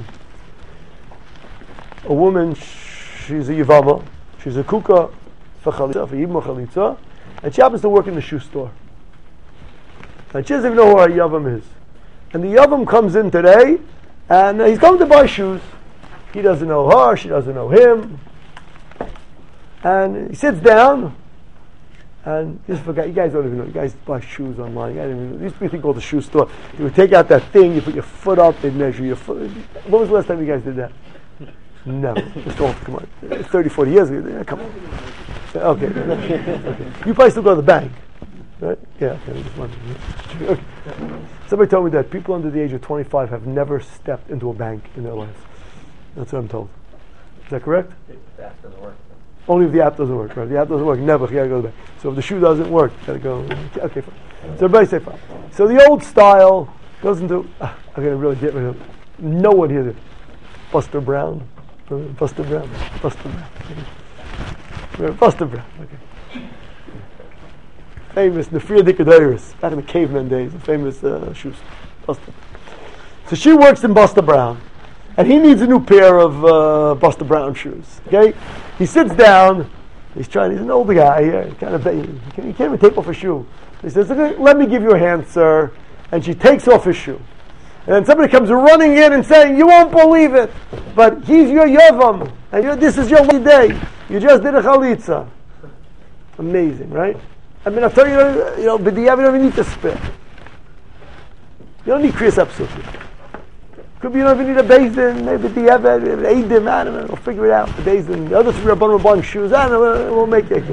a woman, she's a yivama, she's a kuka for chalitza, for yibma chalitza, and she happens to work in the shoe store. And she doesn't even know who her yavam is. And the yavam comes in today, and he's coming to buy shoes. He doesn't know her, she doesn't know him. And he sits down, and just forgot, you guys don't even know, you guys buy shoes online. You guys don't even know. There used to be a thing called the shoe store. You would take out that thing, you put your foot up, they'd measure your foot. When was the last time you guys did that? Never. Just don't, come on. thirty, forty years ago, yeah, come on. Okay. Okay. You probably still go to the bank, right? Yeah, okay, just wondering. Okay. Somebody told me that people under the age of twenty-five have never stepped into a bank in their lives. That's what I'm told. Is that correct? The app doesn't work. Only if the app doesn't work, right? The app doesn't work, never, you gotta go to the bank. So if the shoe doesn't work, you gotta go, okay, fine. So everybody say fine. So the old style goes into, ah, I'm gonna really get rid of it. No one hears it. Buster Brown. Buster Brown. Buster Brown. Buster Brown, okay. Famous Nefria Dikadairis, back in the caveman days, a famous uh, shoes. Buster. So she works in Buster Brown. And he needs a new pair of uh, Buster Brown shoes. Okay, he sits down. He's trying. He's an older guy. Yeah, kind of. He can't, he can't even take off a shoe. He says, okay, "Let me give you a hand, sir." And she takes off his shoe. And then somebody comes running in and saying, "You won't believe it, but he's your yavam, and you're, this is your lucky day. You just did a chalitza." Amazing, right? I mean, I tell you, you know, but you don't even need to spit. You don't need kriyas apsukim. Could be you don't even need a basin, maybe the Eved, Eidim, I don't know, we'll figure it out. The basin, the other three are buying buying shoes, I don't know, we'll make it.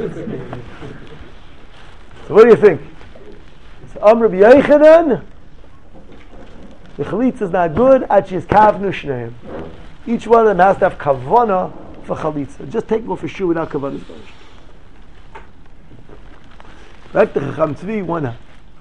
So what do you think? So Amr b'Yechanan, the chalitza is not good, actually is kavnu shneim. Each one of them has to have kavana for chalitza. Just taking off a shoe without kavana is punished. Right, the Chacham Tzvi, one.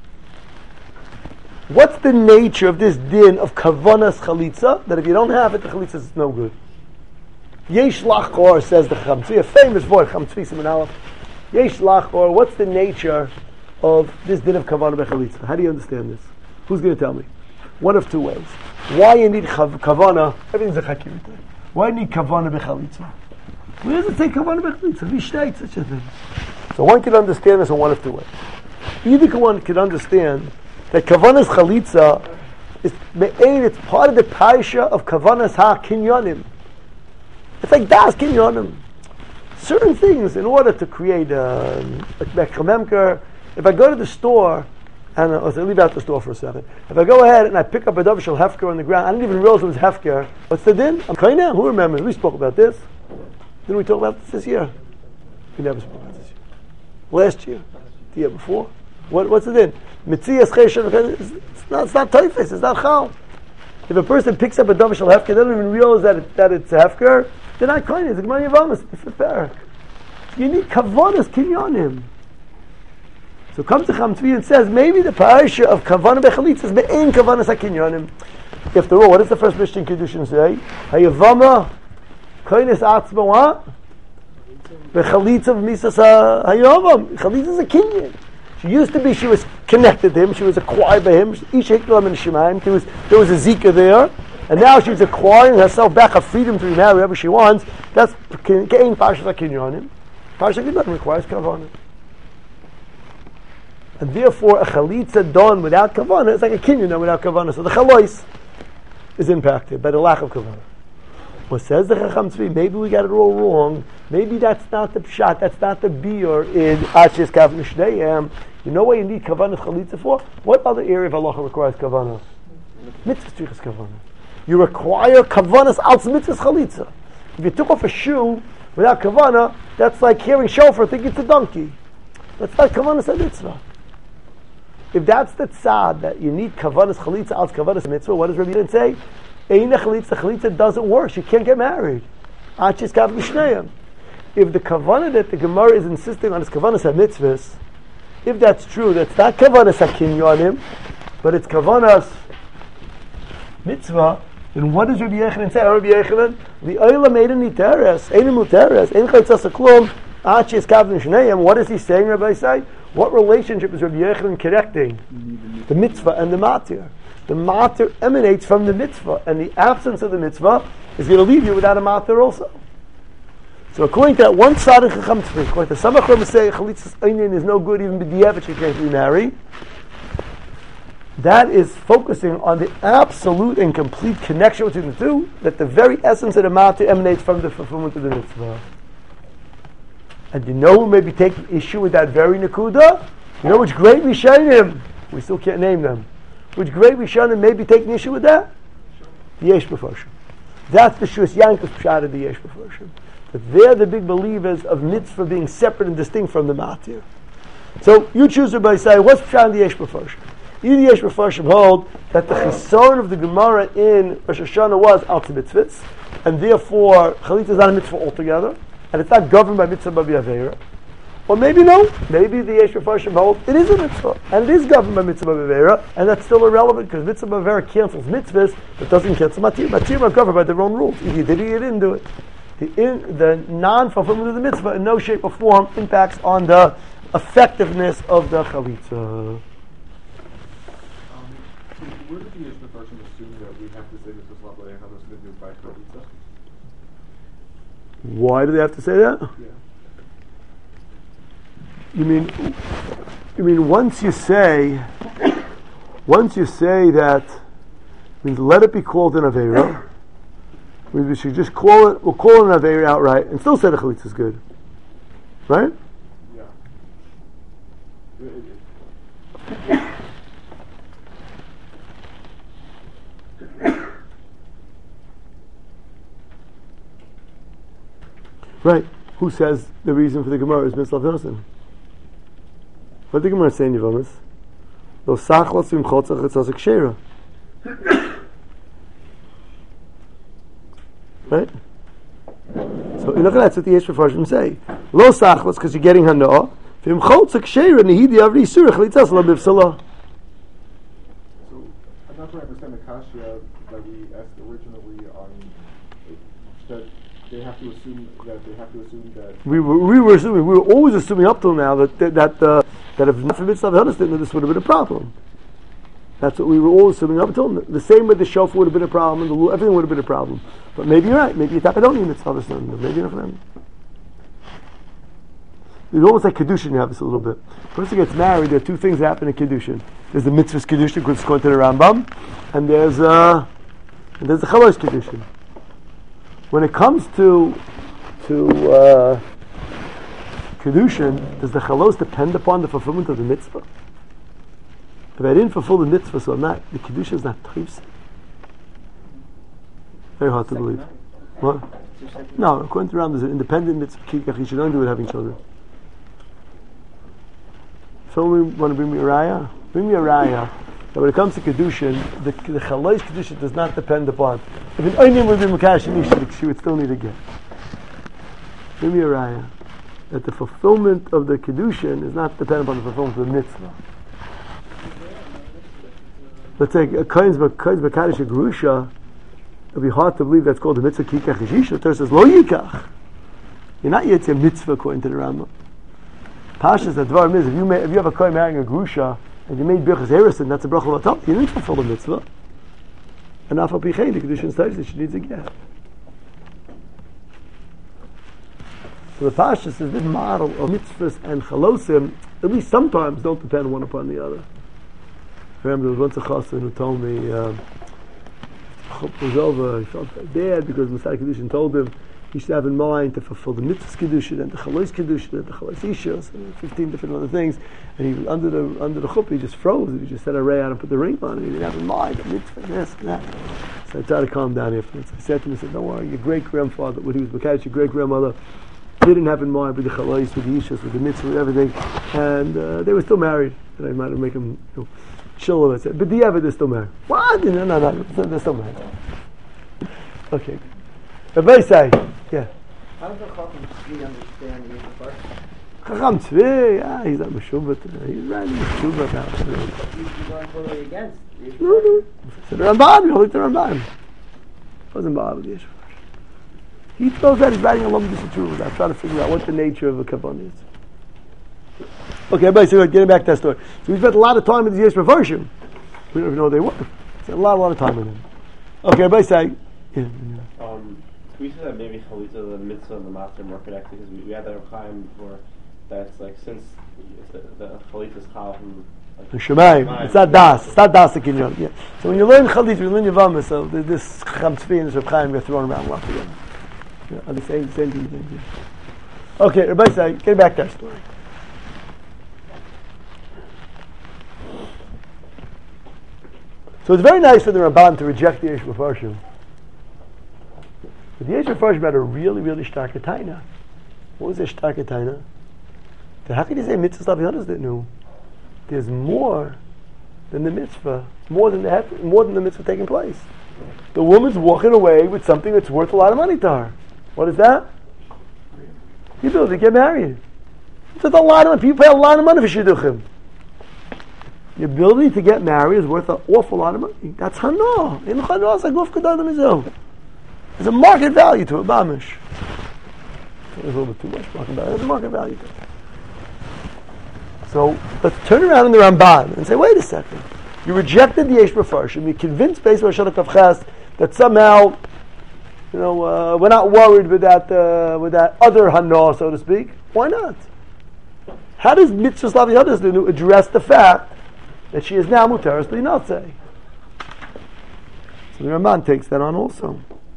What's the nature of this din of kavanas chalitza? That if you don't have it, the chalitza is no good. Yesh lachor, says the Chacham Tzvi, a famous voice, Chacham Tzvi Siman Aleph. Yesh lachor, what's the nature of this din of kavanah bechalitza? How do you understand this? Who's going to tell me? One of two ways. Why you need kavanah? Everything's a chakirita. Why do you need kavanah bechalitza? Where does it say kavanah bechalitza? Wie steht such a thing? So one can understand this in one of two ways. Either one can understand that kavanas chalitza is me'ein, it's part of the parsha of kavanas ha-kinyonim. It's like das kinyonim. Certain things, in order to create a, like Mekhamemker, if I go to the store, and uh, so leave out the store for a second. If I go ahead and I pick up a dovishal hefker on the ground, I didn't even realize it was hefker. What's the din? I'm kind of, who remembers? We spoke about this. Didn't we talk about this this year? We never spoke about this year. Last year? The year before? What, what's it in? Mitzias cheshav, it's not, it's not taifis, it's not chal. If a person picks up a dove shel hefker, they don't even realize that, it, that it's a hefker, they're not kind. It's a gemara yavamas, it's a parak. You need kavanas kinyonim. So comes to Chacham Tzvi and says, maybe the parasha of kavanah bechalitza is be'en kavanas hakinyonim. After all, what does the first Mishnah in Kiddushin say? Hayavama, koines atzma, what? Bechalitza v'misas hayavam. Chalitza is a kinyon. She used to be, she was connected to him, she was acquired by him. Each hiklam and shemaim, there was there was a zika there, and now she's acquiring herself back a freedom to remarry whoever she wants. That's kein parshas hakinyonim. Parshas hakinyonim requires kavanah, and therefore a chalitza done without kavanah is like a kinyon done without kavanah. So the chalois, is impacted by the lack of kavanah. What says the Chacham Tzvi? Maybe we got it all wrong. Maybe that's not the pshat. That's not the biur in Ashes Kav Mishnayim. You know what you need kavanah chalitza for? What other area of halacha requires kavanah? Mitzvah strichas kavanah. You require kavanah als mitzvah chalitza. If you took off a shoe without kavanah, that's like hearing shofar thinking it's a donkey. That's not kavanah mitzvah. If that's the tzad that you need kavanah chalitza als kavanah mitzvah, what does Rabbi Yehuda say? Eina chalitza, chalitza doesn't work. You can't get married. Achis kav mishnayim. If the kavanah that the Gemara is insisting on is kavanah mitzvahs, if that's true, that's not kavanah hakinyonim, but it's kavanah mitzvah, then what does Rabbi Yechanan say? Rabbi Yechanan, the oila made in niteres, ein muteres, ein chalitza klum, achis kav mishnayim. What is he saying, Rabbi say? What relationship is Rabbi Yechanan connecting? The mitzvah and the matir. The matir emanates from the mitzvah, and the absence of the mitzvah is going to leave you without a matir also. So according to that one side of Chacham Tzvi, according to some of them say chalitzas einin is no good even b'diavad she can't remarry. That is focusing on the absolute and complete connection between the two, that the very essence of the matir emanates from the fulfillment of the mitzvah. And you know who may be taking issue with that very nakuda? You know which great Rishonim? We still can't name them. Which great Rishonim may be taking issue with that? The Yesh B'Farshim. That's the Shus Yankus Pshat of the Yesh B'Farshim. That they're the big believers of mitzvah being separate and distinct from the matir. So you choose by saying, what's Pshat in the Yesh B'Farshim? Either the Yesh B'Farshim hold that the chison of the Gemara in Rosh Hashanah was al mitzvahs, and therefore chalitza is not a mitzvah altogether, and it's not governed by mitzvah b'avera. Or maybe no, maybe the Yesh B'Farshim hold it is a mitzvah, and it is governed by mitzvah b'avera, and that's still irrelevant because mitzvah b'avera cancels mitzvahs, but doesn't cancel matir. Matir are governed by their own rules. Either you did it or you didn't do it. The, in, the non-fulfillment of the mitzvah in no shape or form impacts on the effectiveness of the chalitza. Um, where did the Yesh B'Farshim assume that we have to say this was Labla Yechanos Midnu by chalitza? Why do they have to say that? Yeah. You mean, you mean once you say, once you say that, means let it be called an aveira. Means we should just call it. We'll call it an aveira outright, and still say the chalitza is good, right? Yeah. It, it, Right. Who says the reason for the Gemara is mitzvah nosen? What did the Gemara say in Yevamis? Lo sachlos v'im chotzach etzazik sheira. Right? So in that's what the Yesh B'Farshim say. Lo sachlos because you're getting hana'ah. V'im chotzach sheira nehidi avri surah chalitzas lo b'vsala. So I'm not sure I understand the kasha that we asked originally on that. They have to assume that they have to assume that we were we were assuming we were always assuming up till now that that that, uh, that if not for mitzvah understanding this would have been a problem. That's what we were always assuming up until the same way the shofar would have been a problem and the everything would have been a problem. But maybe you're right. Maybe you don't need mitzvah understanding. Maybe you're not. It's almost like kedushin. You have this a little bit. Person gets married. There are two things that happen in kedushin. There's the mitzvah's kedushin, which is according to the Rambam, and there's uh, and there's the chalosh kedushin. When it comes to to uh, kedushin, does the chalos depend upon the fulfillment of the mitzvah? If I didn't fulfill the mitzvah, so I'm not. The kedushin is not tchivs. Very hard to believe. What? No, according to Rambam, there's an independent mitzvah. Kikach, you should only do it having children. So we want to bring me a raya. Bring me a raya. That when it comes to kedushin, the the chalos kedushin does not depend upon. If an onion would be makash nisha, she would still need a get. Bring me a raya. That the fulfillment of the kedushin is not dependent upon the fulfillment of the mitzvah. Let's say a kain's b'kadish a gerusha. It would be hard to believe that's called the mitzvah kikach yishisha. The Torah says lo yikach. You're not yet a mitzvah according to the Rambam. Pashas the dvarim is if you may, if you have a kain marrying a gerusha and you made birchas harrison, that's a bracha l'tal. You didn't fulfill the mitzvah. And afal pichein the kedushin says that she needs a get. So the Pashas is this model of mitzvahs and chalosim. At least sometimes don't depend one upon the other. I remember there was once a chassan who told me. Uh, chuppah was over, he felt bad because Messiah Kedushin told him he should have in mind to fulfill the mitzvahs Kedushin and the chalos Kedushin and the chalos Isha, so fifteen different other things. And he was under the under the chuppah, he just froze. He just said a ray out and put the ring on it. He didn't have in mind the mitzvah, this and that. So I tried to calm down afterwards. I said to him, I said, don't worry, your great grandfather, when he was Bakash, your great grandmother, didn't have in mind with the chalos, with the Ishas, with the mitzvah, with everything. And uh, they were still married. And I might have made him, you know, chill a bit. But the ever they're still married. What? No, no, no, they're still married. Okay. Rabbi say, yeah. How does the Chacham Tzvi understand the first? Chacham Tzvi, yeah, he's not Meshubat. He's not Meshubat now. He's going totally against the Yeshiva. No, no. So the Ramban, we hold it to Ramban. Wasn't bothered with the Yeshiva. He knows that he's writing a long distance truth. I'm trying to figure out what the nature of a kavanah is. Okay, everybody, so getting back to that story. So we spent a lot of time in the Yeshiva Farshim. We don't even know who they were. Spent a lot, a lot of time in them. Okay, everybody say, yeah, yeah. Um, we said that maybe Chalitza, the mitzvah and the master are more connected because we, we had that Reb Chaim before. That's like since the, the Chalitza's chal from like, Shemayim. It's not das. It's not das the kinyan. Yeah. So when you learn Chalitza, you learn Yavama. So this Chacham Tzvi and this Reb Chaim get thrown around a lot together. Yeah, are the same, same thing. Yeah. Okay, everybody say, get back to that story. So it's very nice for the Ramban to reject the Yeshiva Farshim. But the Yeshiva Farshim had a really, really stark taina. What was their stark taina? How can you say mitzvahs Laviyanas didn't know? There's more than the mitzvah, more than the more than the mitzvah taking place. The woman's walking away with something that's worth a lot of money to her. What is that? The ability to get married. It's worth a lot of money. People pay a lot of money for shidduchim. The ability to get married is worth an awful lot of money. That's hana. In hana, it's like guf kadam mizel. There's a market value to it, bamish. There's a little bit too much market value. There's a market value to it. So let's turn around in the Ramban and say, wait a second. You rejected the Yeshiva Farshim. You convinced based on Shana Kavches that somehow, you know, uh, we're not worried with that uh, with that other hana, so to speak. Why not? How does Mitzvah Laviyanas address the fact that she is now Muteris L'Natzeh? So the Ramban takes that on also.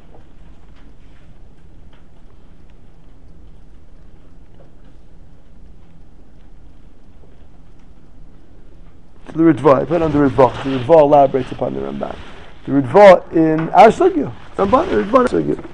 So the Ritva, I put on the Ritva. The Ritva elaborates upon the Ramban. The Ritva in our Sugya. Ramban, the Ritva in Sugya.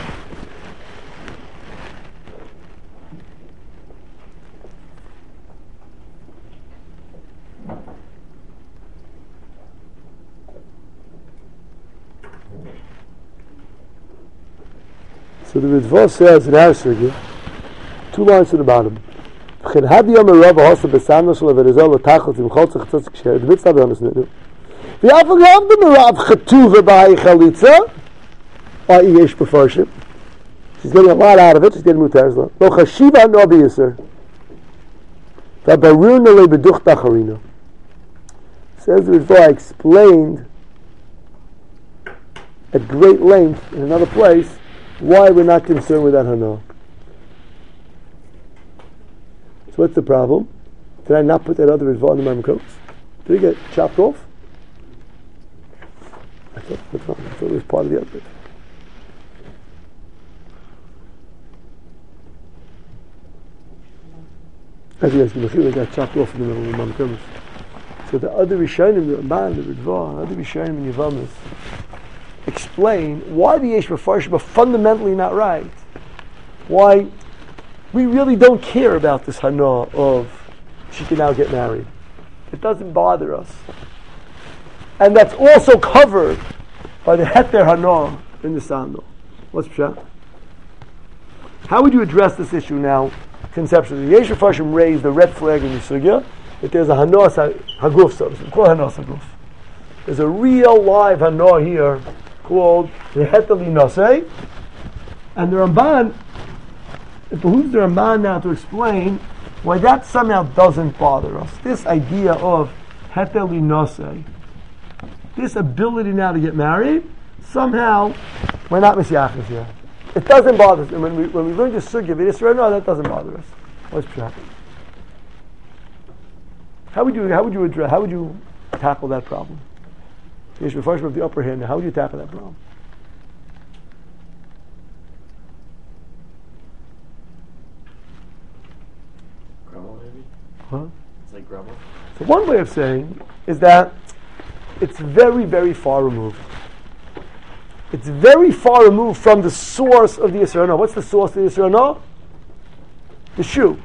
So the Ritva says in our Sugya, two lines to the bottom. וכן הדיום הרוב ההוסה בסנו שלו ורזול ותחת עם חולצה חצוץ כשהר דמיץ נביא אנס נדו ואף אגב במרב חטובה בהי חליצה או יש בפרשם she's getting a lot out of it, she's getting mutars lo לא חשיבה no ביסר והברור נלי בדוח תחרינו says the Ritva, I explained at great length in another place why we're not concerned with that hana. So what's the problem? Did I not put that other Ritva in the Mamkos? Did it get chopped off? I thought, what's wrong? I thought it was part of the other. I think that's the got chopped off in the middle of the Mamkos. So the other Rishonim, the Ramban, the Ritva, the other Rishonim in Yavamas explain why the Yeshiva Farshim are fundamentally not right. Why we really don't care about this hana of she can now get married. It doesn't bother us. And that's also covered by the heter hana in the sandal. What's pshat? How would you address this issue now conceptually? The Yeshiva Farshim raised the red flag in the sugya that there's a hana haguf, so to speak. Called hana haguf. There's a real live hana here called the heter linaseh, and the Ramban, it behooves the Ramban now to explain why that somehow doesn't bother us. This idea of heter linaseh, this ability now to get married, somehow we're not misyachas here. It doesn't bother us. And when we when we learn the sugya, no, that doesn't bother us. What's pshat? How would you how would you address how would you tackle that problem? The Yesh Mefarshim have the upper hand. Now, how would you tackle that problem? Grumble, maybe? Huh? It's like grumble. So one way of saying is that it's very, very far removed. It's very far removed from the source of the Yisra Hana. What's the source of the Yisra Hana? The shoe.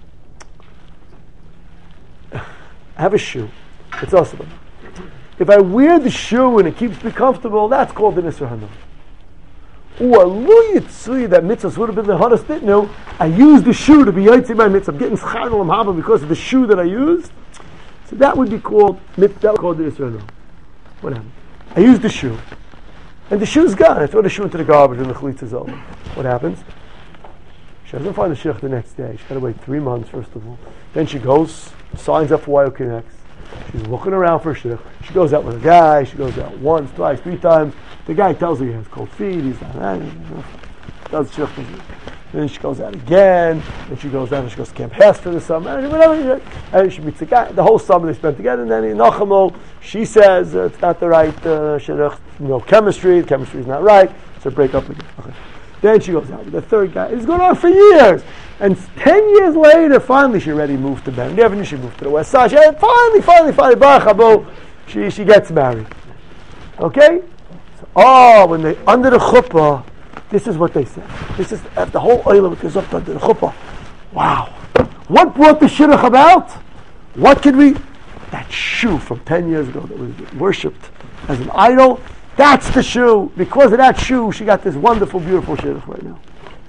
I have a shoe. It's awesome. If I wear the shoe and it keeps me comfortable, that's called the Yisra Hana. Or lu yitzui, that mitzvahs would have been the hardest thing. No, I used the shoe to be yitzi by mitzvah. I'm getting schar olam haba because of the shoe that I used. So that would be called that would be called the Yisra Hana. What happened? I used the shoe, and the shoe's gone. I throw the shoe into the garbage, and the chalitza's over. What happens? She doesn't find the shich the next day. She got to wait three months first of all. Then she goes, signs up for Y O Connects. She's looking around for a shich. She goes out with a guy. She goes out once, twice, three times. The guy tells her he has cold feet. He's not. Does shich. Then she goes out again. Then she goes out and she goes to Camp Hester this summer. And whatever. And she meets the guy. The whole summer they spent together. And then in Nachamo, she says uh, it's not the right uh, shidduch. No chemistry. The chemistry is not right. So break up again. Okay. Then she goes out with the third guy. It's going on for years. And ten years later, finally she already moved to Ben Avenue. She moved to the West Side. She, finally, finally, finally, Baruch Habo, she she gets married. Okay? So, oh, when they under the chuppah, this is what they said. This is the whole oil goes up under the chuppah. Wow. What brought the shidduch about? What could we? That shoe from ten years ago that was worshipped as an idol. That's the shoe. Because of that shoe, she got this wonderful, beautiful shidduch right now.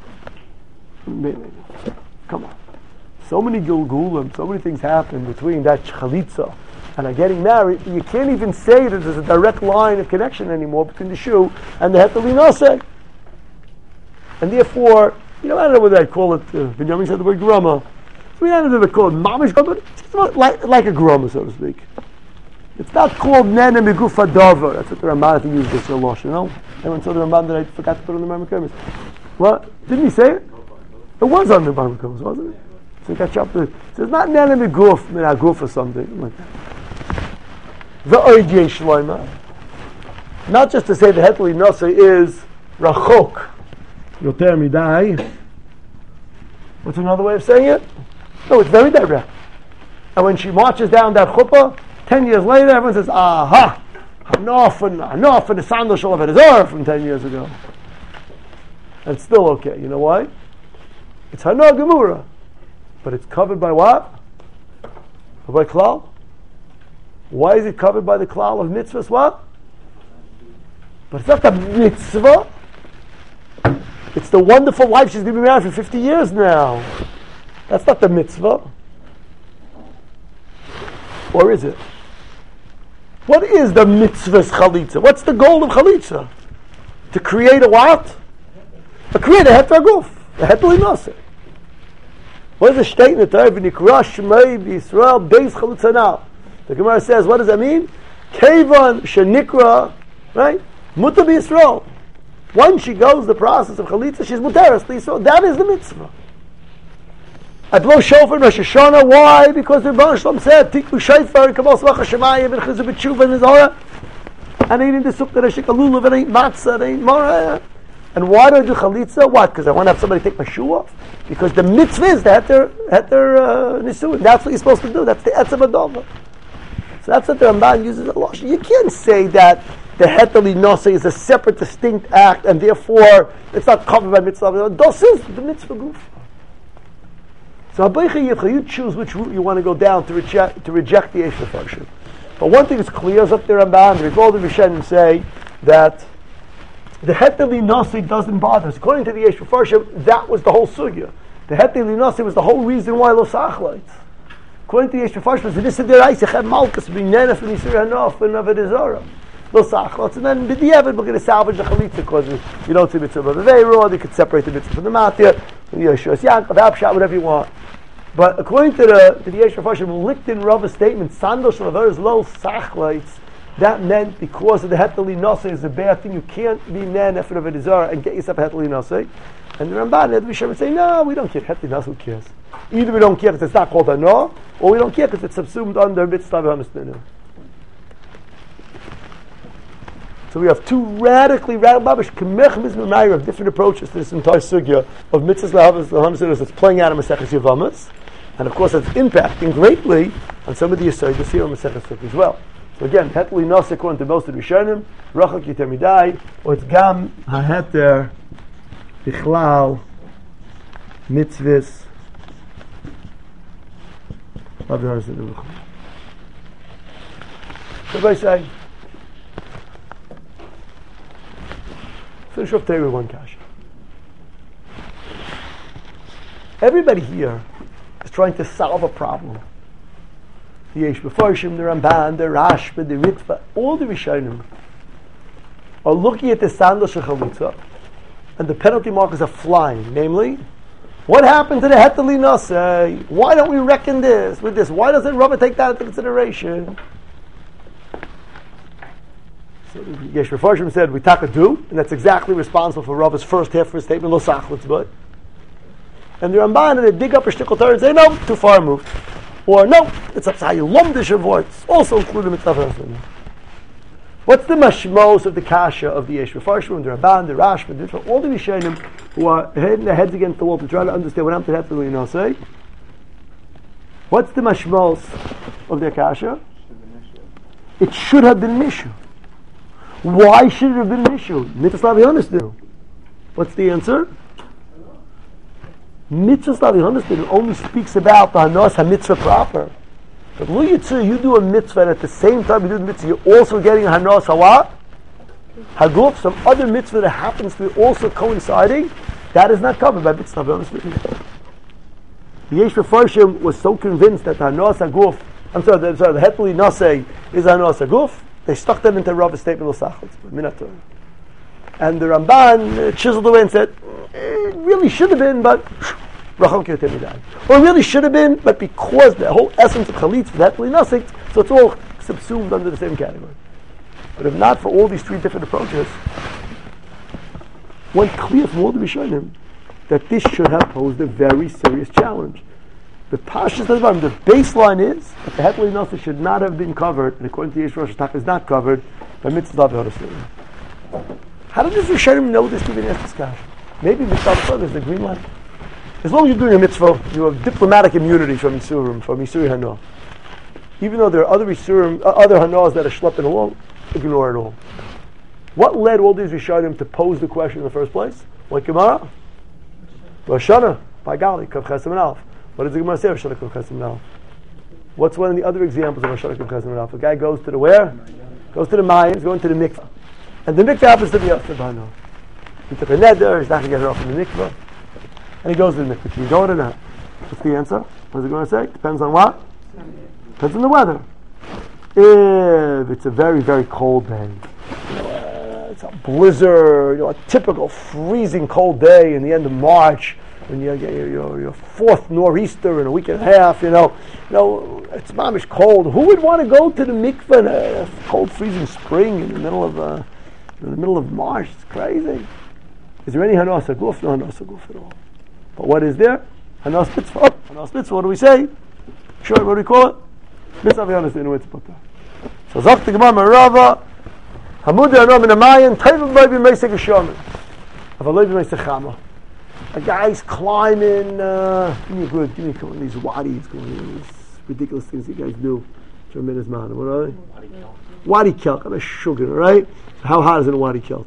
Come on. So many gilgulim, so many things happen between that chalitza and her getting married. You can't even say that there's a direct line of connection anymore between the shoe and the heter linaseh. And therefore, you know, I don't know whether I'd call it, uh, Benjamin said the word grama. So we don't know if they call it mamish, but it's like, like a grama, so to speak. It's not called nene migufa davar. That's what the Ramban I think used this a lot, you know? Anyone saw the Ramban that I forgot to put on the Ramban? What? Didn't he say it? It was on the Ramban, wasn't it? So it got chopped. So it's not nene miguf, minaguf or something like that. V'oidye shloima. Not just to say the heter linaseh is rachok. Yoter midai. What's another way of saying it? No, it's very direct. And when she marches down that chuppah, ten years later, everyone says, aha, enough and enough and the sandal shall have had from ten years ago. And it's still okay. You know why? It's Hana Gemura. But it's covered by what? By klal. Why is it covered by the klal of mitzvahs? What? But it's not the mitzvah. It's the wonderful life she's going to be married for fifty years now. That's not the mitzvah. Or is it? What is the mitzvah's chalitza? What's the goal of chalitza? To create a what? To create a heter guf, a heter linaseh. What does the state in the Torah? V'nikra shmei b'Yisrael beis chalitza now. The Gemara says, what does that mean? Kevan shenikra, right? Mutar b'Yisrael. Once she goes the process of chalitza, she's muteres l'Yisrael. That is the mitzvah. I blow shofar in Rosh Hashanah. Why? Because the Rebbeinu Shalom said, "Tikvu shofar and kabos v'cha shemayim and chizu b'tshuva and zora." And ain't in the sukkah and shikalulav and ain't matzah and ain't mora. And why do I do chalitza? What? Because I want to have somebody take my shoe off. Because the mitzvah is the heter heter uh, nisuin. That's what you're supposed to do. That's the etzem adova. So that's what the Ramban uses a lot. You can't say that the heter linaseh is a separate, distinct act, and therefore it's not covered by mitzvah. Das is the mitzvah guf. So you choose which route you want to go down to reject to reject the Eish Mefarshim. But one thing is clear is up there Ramban, the Golden Rishonim say that the heter linaseh doesn't bother us. According to the Eish Mefarshim, that was the whole sugya. The heter linaseh was the whole reason why lo sachlites. According to the Eish Mefarshim, this is the Reis Yechem Malkus being nene from Yisur Hanof and Avodah Zarah. Lo sachlites, and then b'diavad we're going to salvage the chalitza because you don't see mitzvah b'veirah. They could separate the mitzvah from the matir. Yeshua Yaakov, Abshat, whatever you want. But according to the to the Yesh Mefarshim, Lichtin Rava's statement, Sandal Shalaver is low sachlites, that meant because of the heter linaseh is a bad thing. You can't be nan after of a desire and get yourself a heter linaseh. And the Ramban and the Rishonim say, no, we don't care. Heter linaseh, who cares? Either we don't care because it's not called a no, or we don't care because it's subsumed under mitzvah v'hamasninu. So we have two radically, radical babish, kemech mizmir of different approaches to this entire sugya of mitzvahs lahavas lahamasiddus that's playing out in Maseches Yevamos, and of course that's impacting greatly on some of the yesodis here in Maseches Sukkah as well. So again, hetli nasa according to most of the Rishonim, rachak yiter midai, or it's gam haheter bichlal mitzvahs. Everybody say. Finish off today with one kasha. Everybody here is trying to solve a problem. The Yesh B'Farshim, the Ramban, the Rashba, the Ritva, all the Rishonim are looking at the sandal shechalutza, and the penalty markers are flying. Namely, what happened to the Hetali Nasei? Why don't we reckon this with this? Why doesn't Rava take that into consideration? So Yesh B'Farshim said, we taka do, and that's exactly responsible for Rava's first half of his statement, lo sachlitz, but. And the Ramban, they dig up a shtickle Torah and say, no, too far moved. Or no, it's up to how you lom the Shavuot. It's also included in Mitzvah. What's the mashmos of the kasha of the Yesh B'Farshim, the Ramban, the Rashba, the Ritva, all the Rishonim who are hitting their heads against the wall to try to understand what happened to Hetali Nasei? What's the mashmos of their kasha? It should have been Mishu. Why should it have been Mishu? Mitzvah Laviyonis. What's the answer? Mitzvah Laviyonis only speaks about the Hanos HaMitzvah proper. But Lu Yitzur, you do a mitzvah, and at the same time you do the mitzvah, you're also getting a Hanos HaWat? Haguf, some other mitzvah that happens to be also coinciding, that is not covered by Mitzvah Laviyonis. The Yesh B'Farshim was so convinced that the Hanos HaGuf, I'm sorry, the, sorry, the Hetali Nasei is a Hanos HaGuf, they stuck that into Rava's statement, Minator. And the Ramban uh, chiseled away and said, it really should have been, but or it really should have been, but because the whole essence of Chalitz for that nothing, so it's all subsumed under the same category. But if not for all these three different approaches, one clear from all the Rishonim that this should have posed a very serious challenge. The Pashas Tazvarim, the baseline is that the Hetali Nasei should not have been covered, and according to Yesh Rosh Hashanah, is not covered by Mitzvah Laviyonis. How did this Rishonim know this to be an discussion? Maybe Mitzvah Laviyonis is the green light. As long as you're doing a mitzvah, you have diplomatic immunity from Yisurim, from Yisuri Hana. Even though there are other Yisurim, uh, other Hanas that are schlepping along, ignore it all. What led all these Rishonim to pose the question in the first place? Like Gemara? Rosh Hashanah, by Gali, Kav Chesem and Alf. What does the Gemara say? Rosh Hashanah Kav Chesem and Alf. What's one of the other examples of Rosh Hashanah Kav Chesem and Alf? A guy goes to the where? Goes to the Mayim, going to the mikvah. And the mikvah happens to be Yosef Bano. He took a neder, he's not going to get her off in the mikvah. And he goes to the mikvah. Can you go or not? What's the answer? What's it going to say? Depends on what? Depends on the weather. If it's a very, very cold day, you know, uh, it's a blizzard, you know, a typical freezing cold day in the end of March, when you get your, your, your fourth nor'easter in a week and a half, you know, you know, it's mamish cold. Who would want to go to the mikvah in a cold, freezing spring in the middle of uh, in the middle of March? It's crazy. Is there any hanas haguf? No hanas haguf at all. But what is there? Hanas mitzvah. Oh, hanas mitzvah. What do we say? Sure. What do we call it? Mitzvah v'hanas in mitzvah. So zok the Gemara Rava Hamud Anom in a Mayan Tayvim Loy b'Meisek Hashamin Avaloi b'Meisek Chama. A guy's climbing. Uh, give me a good. Give me one of these wadis. These ridiculous things you guys do. Tremendous man. What are they? Wadi Kelt. I'm a sugar. Right? How hot is it in Wadi Kelt?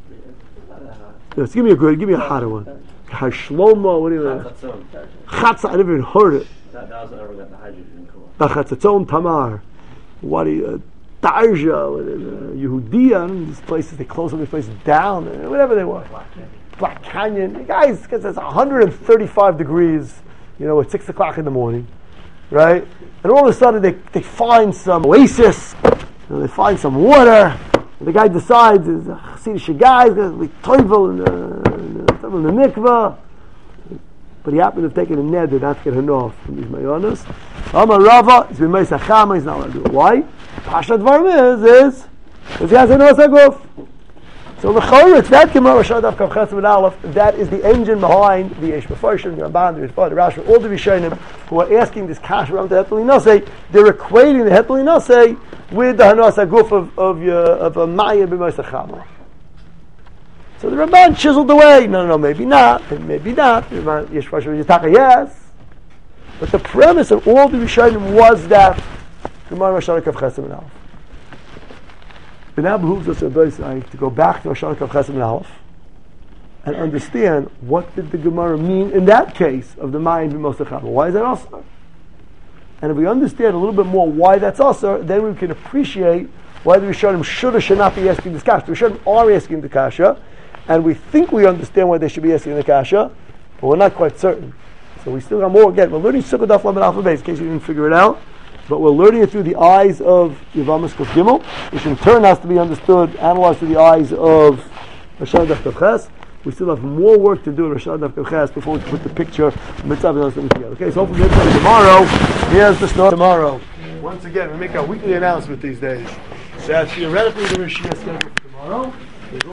Yes. Give me a good. Give me a hotter one. Hashlomo. What do you mean? Chatzah. I never even heard it. That, that was never got the hydrogen cool. Chatzatzon Tamar. Wadi uh, Darja. Uh, Yehudia. These places. They close all these places down. Uh, whatever they want. Black Canyon, guys, because it's one hundred thirty-five degrees, you know, at six o'clock in the morning, right? And all of a sudden they, they find some oasis, you know, they find some water, and the guy decides, is a Hasidic guy, he's going to be toivel in the, in the, in the mikvah, but he happened to have taken a neder not to get hanof from these mayonas. Amar Rava, he's been meisach chama, he's not allowed to do it. Why? Pashat Dvarim is, is, because he has a nos haguf. So the Chayritz, that Gemara Rashad Daf Kav Ches Amud Aleph, that is the engine behind the Yesh Mefarshim, the Ramban, the Ritva, the Rashi, all the Rishonim who are asking this Kash around the Hetel Inaseh. They're equating the Hetel Inaseh with the Hanas Aguf of of, your, of a Maya b'Moshe Chama. So the Ramban chiseled away. No, no, no, maybe not. Maybe not. The Ramban Yesh Mefarshim Yitaka, yes. But the premise of all the Rishonim was that Gemara Rashad Kav Ches Amud Aleph. But now behooves us to go back to Rosh Hashanah Ches Amud Aleph and understand what did the Gemara mean in that case of the Mayim b'Moshe Chama. Why is that Asar? And if we understand a little bit more why that's Asar, then we can appreciate why the Rishonim should or should not be asking this kasha. The Rishonim are asking the kasha, and we think we understand why they should be asking the kasha, but we're not quite certain. So we still got more. Again, we're learning Sukkah Daf Lamed Alpha Beis, in case you didn't figure it out. But we're learning it through the eyes of Yevamos Kuf Gimel, which in turn has to be understood, analyzed through the eyes of Rosh Hashanah Daf Kav Ches. We still have more work to do in Rosh Hashanah Daf Kav Ches before we put the picture of Mitzvah and Osam together. Okay, so hopefully we'll get tomorrow. Here's the story tomorrow. Once again, we make our weekly announcement these days. So that's theoretically the Rishiyah schedule for tomorrow.